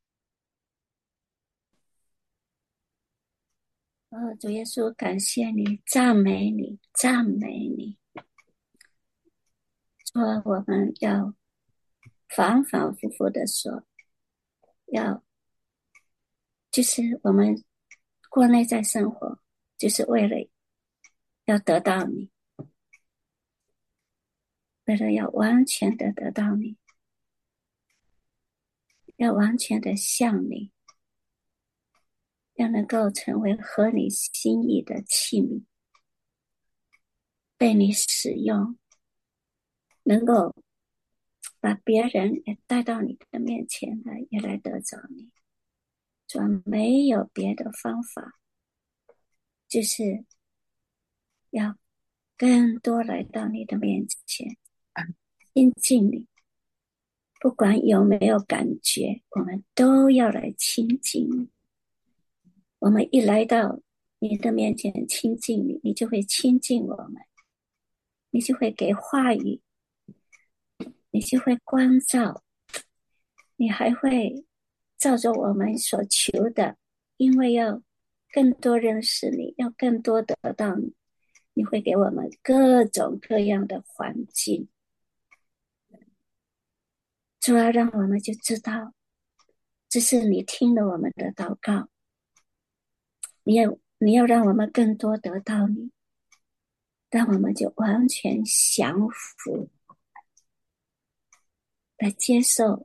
哦，主耶稣，感谢你，赞美你，赞美你。说我们要反反复复的说，要就是我们过内在生活，就是为了要得到你，为了要完全的得到你，要完全的像你，要能够成为合你心意的器皿，被你使用，能够把别人也带到你的面前来，也来得着你。主要没有别的方法，就是要更多来到你的面前，亲近你。不管有没有感觉，我们都要来亲近你。我们一来到你的面前亲近你，你就会亲近我们，你就会给话语，你就会关照，你还会照着我们所求的，因为要更多认识你，要更多得到你，你会给我们各种各样的环境，主要让我们就知道，这是你听了我们的祷告，你要你要让我们更多得到你，让我们就完全降服，来接受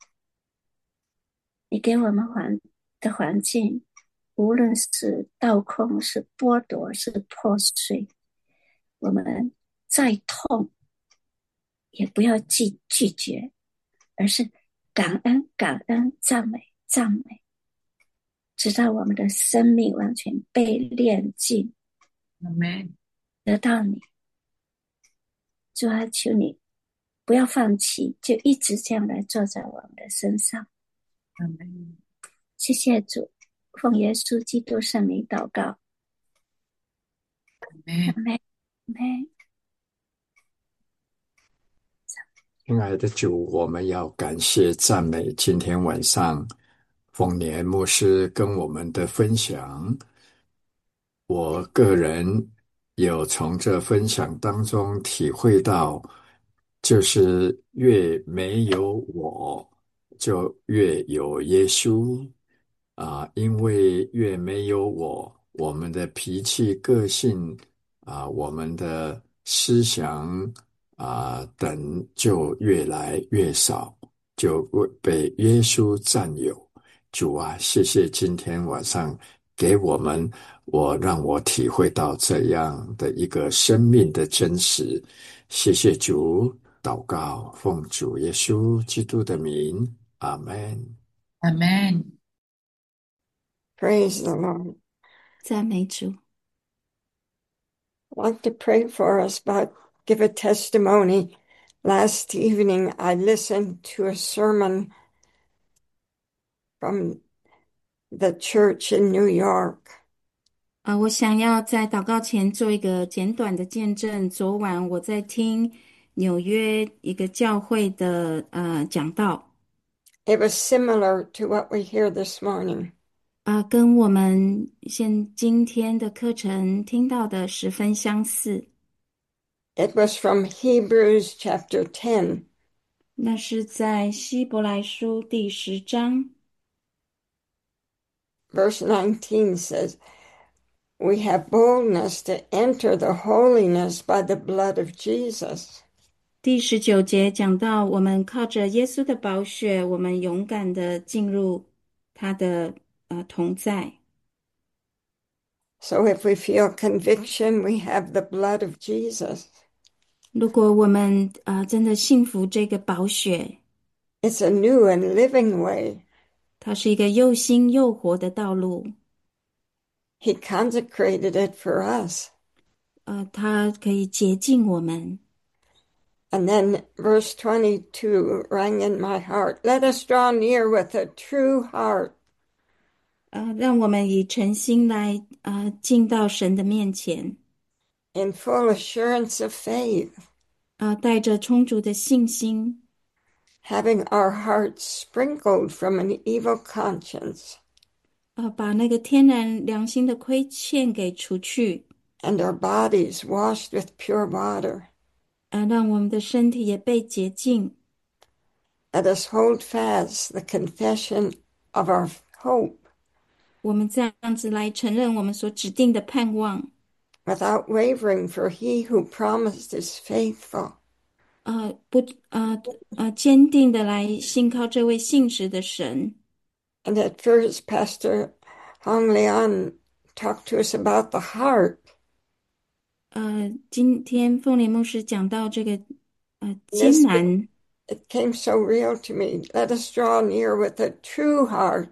你给我们环的环境，无论是倒空，是剥夺，是破碎，我们再痛也不要拒拒绝，而是感恩感恩赞美赞美，直到我们的生命完全被炼净， 阿们， 得到你。主啊，求你不要放弃，就一直这样来坐在我们的身上。 阿们， 谢谢主，奉耶稣基督圣名祷告。 阿们， 阿们，阿们。 亲爱的主，我们要感谢赞美今天晚上丰年牧师跟我们的分享。我个人有从这分享当中体会到，就是越没有我，就越有耶稣啊，因为越没有我，我们的脾气、个性啊，我们的思想啊等就越来越少，就会被耶稣占有。主啊，谢谢今天晚上给我们，我让我体会到这样的一个生命的真实。 谢谢主，祷告奉主耶稣基督的名，阿门。 Amen。 Praise the Lord. 赞美主。 I'd like to pray for us, but give a testimony. Last evening, I listened to a sermon from the church in New York. 呃，我想要在祷告前做一个简短的见证。昨晚我在听纽约一个教会的呃讲道， It was similar to what we hear this morning. 啊、跟我们现今天的课程听到的十分相似。 It was from Hebrews chapter ten, 那是在希伯来书第十章， verse nineteen says, "We have boldness to enter the holiness by the blood of Jesus." 第十九节讲到，我们靠着耶稣的宝血，我们勇敢的进入他的呃同在。 So if we feel conviction, we have the blood of Jesus. 如果我们呃真的信服这个宝血， It's a new and living way. 它是一个又新又活的道路。 He consecrated it for us. 呃，它可以洁净我们。 And then verse twenty-two rang in my heart. Let us draw near with a true heart. 呃，让我们以诚心来呃进到神的面前， In full assurance of faith, 呃，带着充足的信心， having our hearts sprinkled from an evil conscience, 呃，把那个天然良心的亏欠给除去， and our bodies washed with pure water. 呃，让我们的身体也被洁净。 Let us hold fast the confession of our hope 我们这样子来承认我们所指定的盼望， without wavering, for he who promised is faithful. 呃，不，呃，呃，坚定的来信靠这位信实的神。 And at first, Pastor Hong Lian talked to us about the heart. 呃，今天凤莲牧师讲到这个呃 This 艰难， it came so real to me. Let us draw near with a true heart.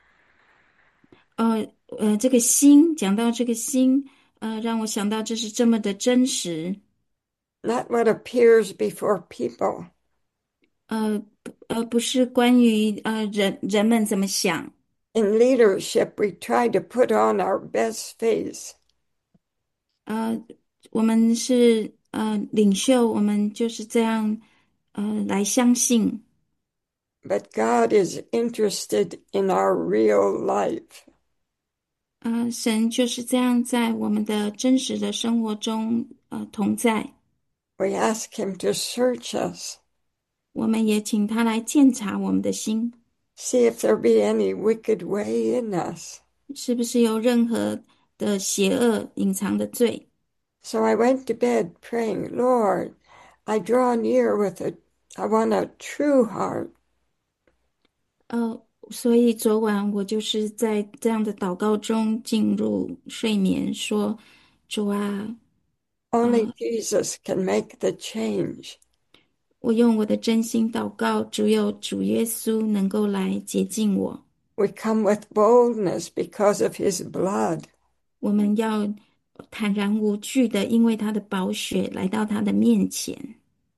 呃呃，这个心讲到这个心，呃，让我想到这是这么的真实。 Not what appears before people. 呃不呃不是关于呃人人们怎么想。 In leadership, we try to put on our best face, 呃，我们是呃领袖，我们就是这样呃来相信。 but God is interested in our real life. 呃，神就是这样在我们的真实的生活中呃同在。 We ask Him to search us, 我们也请他来鉴察我们的心， see if there be any wicked way in us. 是不是有任何的邪恶隐藏的罪。 So I went to bed praying, Lord, I draw near with a, I want a true heart. 呃，所以昨晚我就是在这样的祷告中进入睡眠，说：主啊， Only Jesus can make the change. 我用我的真心祷告，只有主耶稣能够来洁净我。 We come with boldness because of His blood. 我们要坦然无惧的，因为他的宝血来到他的面前。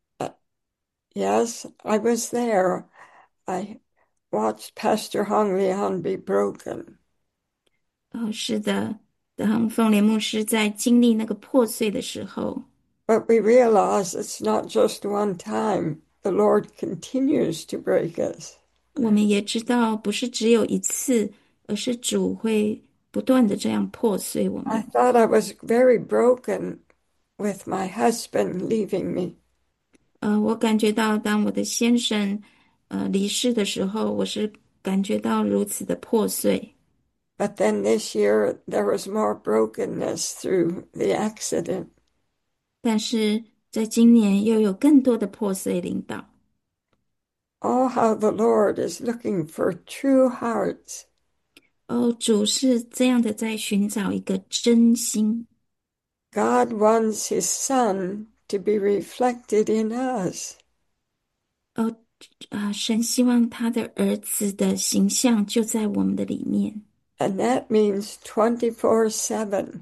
Yes, I was there. I watched Pastor Hong Lian be broken. 呃，是的，当凤莲牧师在经历那个破碎的时候， But we realize it's not just one time. The Lord continues to break us. 我们也知道不是只有一次，而是主会不断的这样破碎我 I 们。 thought I was very broken with my husband leaving me. 呃，我感觉到当我的先生呃离世的时候，我是感觉到如此的破碎。 But then this year there was more brokenness through the accident. 但是在今年又有更多的破碎领导。 Oh, how the Lord is looking for true hearts. 哦，主是这样的在寻找一个真心。 God wants His Son to be reflected in us. 哦，啊，神希望他的儿子的形象就在我们的里面。 And that means twenty-four seven.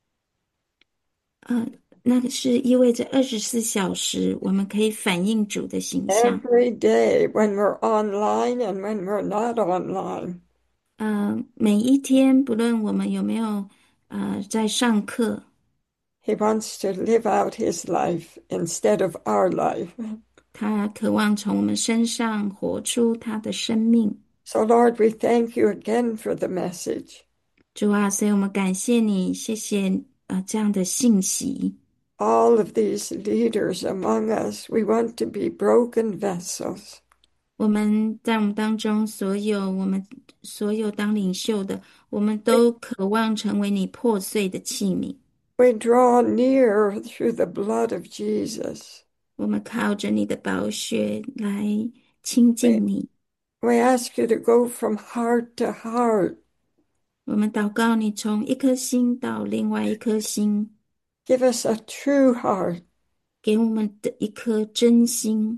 呃，那个是意味着二十四小时，我们可以反映主的形象。 Every day when we're online and when we're not online. 呃，每一天，不论我们有没有呃在上课， He wants to live out his life instead of our life. 他渴望从我们身上活出他的生命。 So Lord, we thank you again for the message. 主啊，所以我们感谢你，谢谢呃这样的信息。 All of these leaders among us, we want to be broken vessels. 我们在我们当中，所有我们所有当领袖的，我们都渴望成为你破碎的器皿。 We draw near through the blood of Jesus. 我们靠着你的宝血来亲近你。 We ask you to go from heart to heart. 我们祷告你从一颗心到另外一颗心， Give us a true heart. 给我们的一颗真心。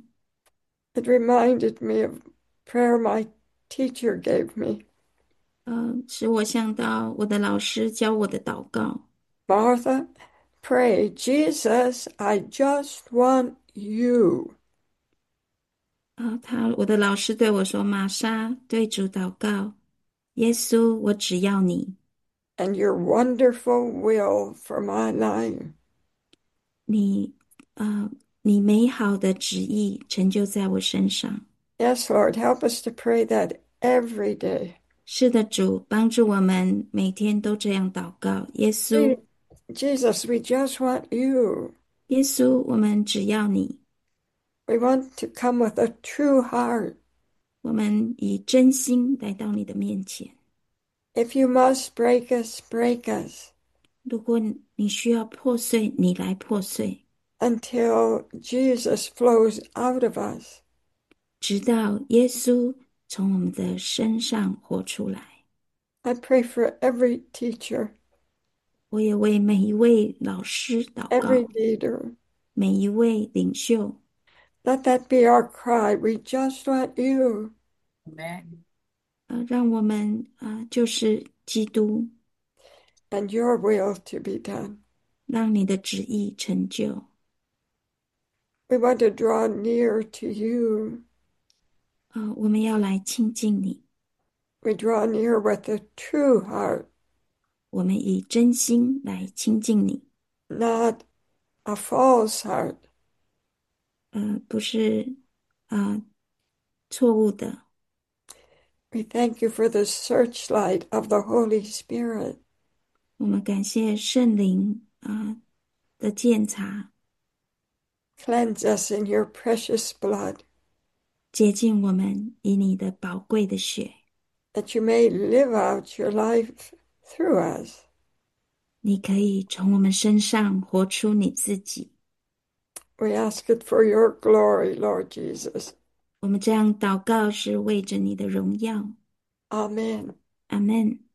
It reminded me of prayer my teacher gave me. 呃，使我想到我的老师教我的祷告。 Martha, pray, Jesus, I just want you. 啊，他我的老师对我说：玛莎，对主祷告，耶稣，我只要你， And your wonderful will for my life. 你，呃，你美好的旨意成就在我身上。 Yes, Lord, help us to pray that every day. 是的，主，帮助我们每天都这样祷告。耶稣， Jesus, we just want you. 耶稣，我们只要你， We want to come with a true heart. 我们以真心来到你的面前。 If you must break us, break us 如果你需要破碎，你来破碎， until Jesus flows out of us. 直到耶稣从我们的身上活出来。 I pray for every teacher, 我也为每一位老师祷告， every leader. 每一位领袖。 Let that be our cry. We just want you. Amen. 呃，让我们啊、呃就是基督， And your will to be done. 让你的旨意成就。 We want to draw near to you. 呃，我们要来亲近你， We draw near with a true heart, 我们以真心来亲近你， not a false heart. 呃，不是啊、呃错误的。 We thank you for the searchlight of the Holy Spirit. 我们感谢圣灵啊、呃的鉴察， Cleanse us in your precious blood, 洁净我们以你的宝贵的血， that you may live out your life through us. 你可以从我们身上活出你自己。 We ask it for your glory, Lord Jesus. 我们这样祷告是为着你的荣耀。 Amen. 阿们。